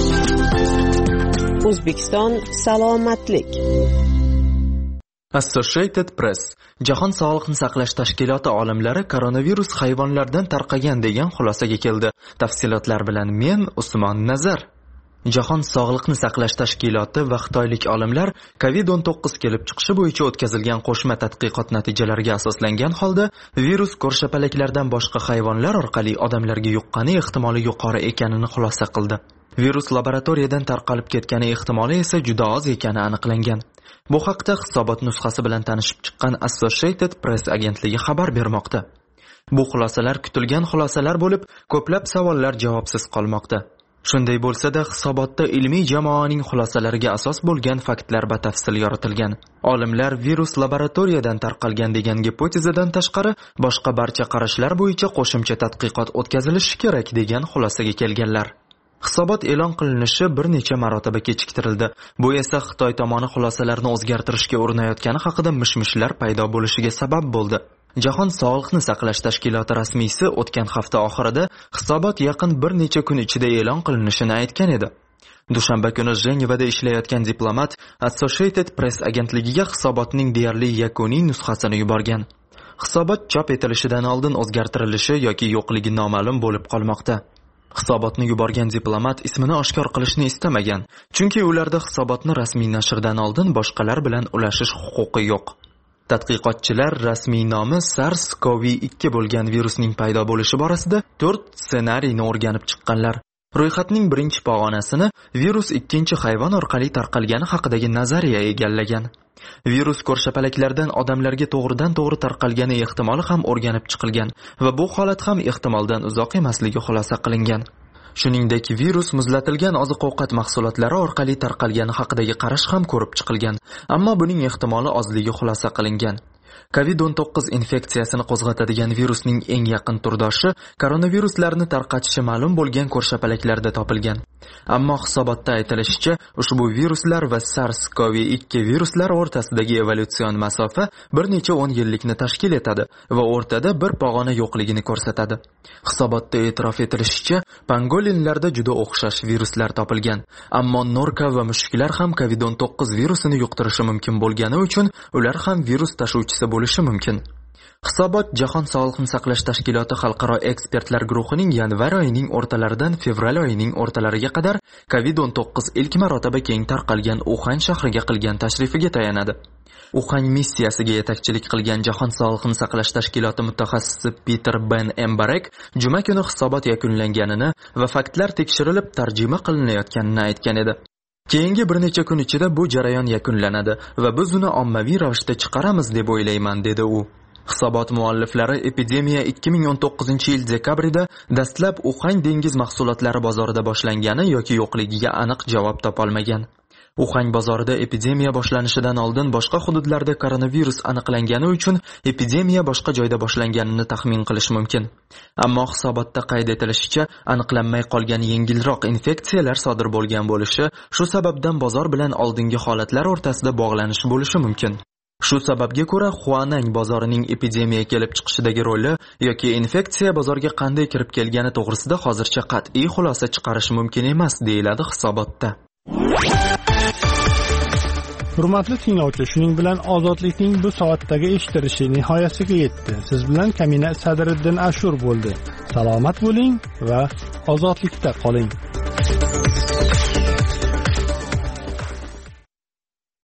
O: O'zbekiston salomatlik.
H: Associated Press Jahon Sog'liqni saqlash tashkiloti olimlari koronavirus hayvonlardan tarqagan degan xulosaga keldi. Tafsilotlar bilan men Usmon Nazar. Jahon Sog'liqni saqlash tashkiloti va xitoylik olimlar covid o'n to'qqiz kelib chiqishi bo'yicha o'tkazilgan qo'shma tadqiqot natijalariga asoslangan holda virus ko'rshapalaklardan boshqa hayvonlar orqali odamlarga yuqqani ehtimoli yuqori ekanini xulosa qildi. Virus laboratoriyadan tarqalib ketgani ehtimoli esa juda oz ekani aniqlangan. Bu haqda hisobot nusxasi bilan tanishib chiqqan Associated Press agentligi xabar bermoqda. Bu xulosalar kutilgan xulosalar bo'lib, ko'plab savollar javobsiz qolmoqda. Shunday bo'lsa-da, hisobotda ilmiy jamoaning xulosalariga asos bo'lgan faktlar batafsil yoritilgan. Olimlar virus laboratoriyadan tarqalgan degan gipotezadan tashqari, boshqa barcha qarashlar bo'yicha qo'shimcha tadqiqot o'tkazilishi kerak degan xulosaga kelganlar. Hisobot e'lon qilinishi bir necha marotaba kechiktirildi. Bu esa Xitoy tomoni xulosalarni o'zgartirishga urinayotgani haqida mish-mishlar paydo bo'lishiga sabab bo'ldi. Jahon Sog'liqni saqlash tashkiloti rasmiysi o'tgan hafta oxirida hisobot yaqin bir necha kun ichida e'lon qilinishini aytgan edi. Dushanba kuni Jenevada ishlayotgan diplomat Associated Press agentligiga hisobotning deyarli yakuniy nusxasini yuborgan. Hisobot chop etilishidan oldin o'zgartirilishi yoki yo'qligi noma'lum bo'lib qolmoqda. Hisobotni yuborgan diplomat ismini oshkor qilishni istamagan, chunki ularda hisobotni rasmiy nashrdan oldin boshqalar bilan ulashish huquqi yo'q. Tadqiqotchilar rasmiy nomi SARS-CoV ikki bo'lgan virusning paydo bo'lishi borasida to'rt ssenariyni o'rganib chiqqanlar. Ro'yxatning birinchi pog'onasini virus ikkinchi hayvon orqali tarqalgani haqidagi nazariya egallagan. Virus ko'rshapalaklardan odamlarga to'g'ridan-to'g'ri tarqalgani ehtimoli ham o'rganib chiqilgan va bu holat ham ehtimoldan uzoq emasligi xulosa qilingan. Shuningdek, virus muzlatilgan oziq-ovqat mahsulotlari orqali tarqalgani haqidagi qarash ham ko'rib chiqilgan, ammo buning ehtimoli ozligi xulosa qilingan. covid o'n to'qqiz infeksiyasini qo'zg'atadigan virusning eng yaqin turdoshi koronaviruslarni tarqatishi ma'lum bo'lgan ko'rshapalaklarda topilgan. Ammo hisobotda aytilishicha, ushbu viruslar va SARS-CoV ikki viruslari o'rtasidagi evolyutsion masofa bir necha o'n yillikni tashkil etadi va o'rtada bir pog'ona yo'qligini ko'rsatadi. Hisobotda e'tirof etilishicha, pangolinlarda juda o'xshash viruslar topilgan, ammo norka va mushuklar ham covid o'n to'qqiz virusini yuqtirishi mumkin bo'lgani uchun ular ham virus tashuvchisi bo'lishi mumkin. Hisobot Jahon Sog'liqni saqlash tashkiloti xalqaro ekspertlar guruhining yanvar oyining o'rtalaridan fevral oyining o'rtalariga qadar kovid o'n to'qqiz ilk marotaba keng tarqalgan Uxan shahriga qilgan tashrifiga tayanadi. Uxan missiyasiga yetakchilik qilgan Jahon Sog'liqni saqlash tashkiloti mutaxassisi Peter Ben Embarek juma kuni hisobot yakunlanganini va faktlar tekshirilib tarjima qilinayotganini aytgan edi. Keyingi bir necha kun ichida bu jarayon yakunlanadi va biz uni ommaviy ravishda chiqaramiz deb o'ylayman, dedi u. Hisobot mualliflari epidemiya ikki ming o'n to'qqizinchi yil dekabrida dastlab Uxan dengiz mahsulotlari bozorida boshlangani yoki yo'qligiga aniq javob topolmagan. Uxan bozorida epidemiya boshlanishidan oldin boshqa hududlarda koronavirus aniqlangani uchun epidemiya boshqa joyda boshlanganini taxmin qilish mumkin. Ammo hisobotda qayd etilishicha, aniqlanmay qolgan yengilroq infeksiyalar sodir bo'lgan bo'lishi shu sababdan bozor bilan oldingi holatlar o'rtasida bog'lanish bo'lishi mumkin. Shu sababga ko'ra Huanang bozorining epidemiya kelib chiqishidagi roli yoki infeksiya bozorga qanday kirib kelgani to'g'risida hozircha qat'iy xulosa chiqarish mumkin emas, deyiladi hisobotda.
A: Hurmatli tinglovchi, shuning bilan ozodlikning bu soatdagi eshitilishi nihoyasiga yetdi. Siz bilan Kamina Sadriddin Ashur bo'ldi. Salomat bo'ling va ozodlikda qoling.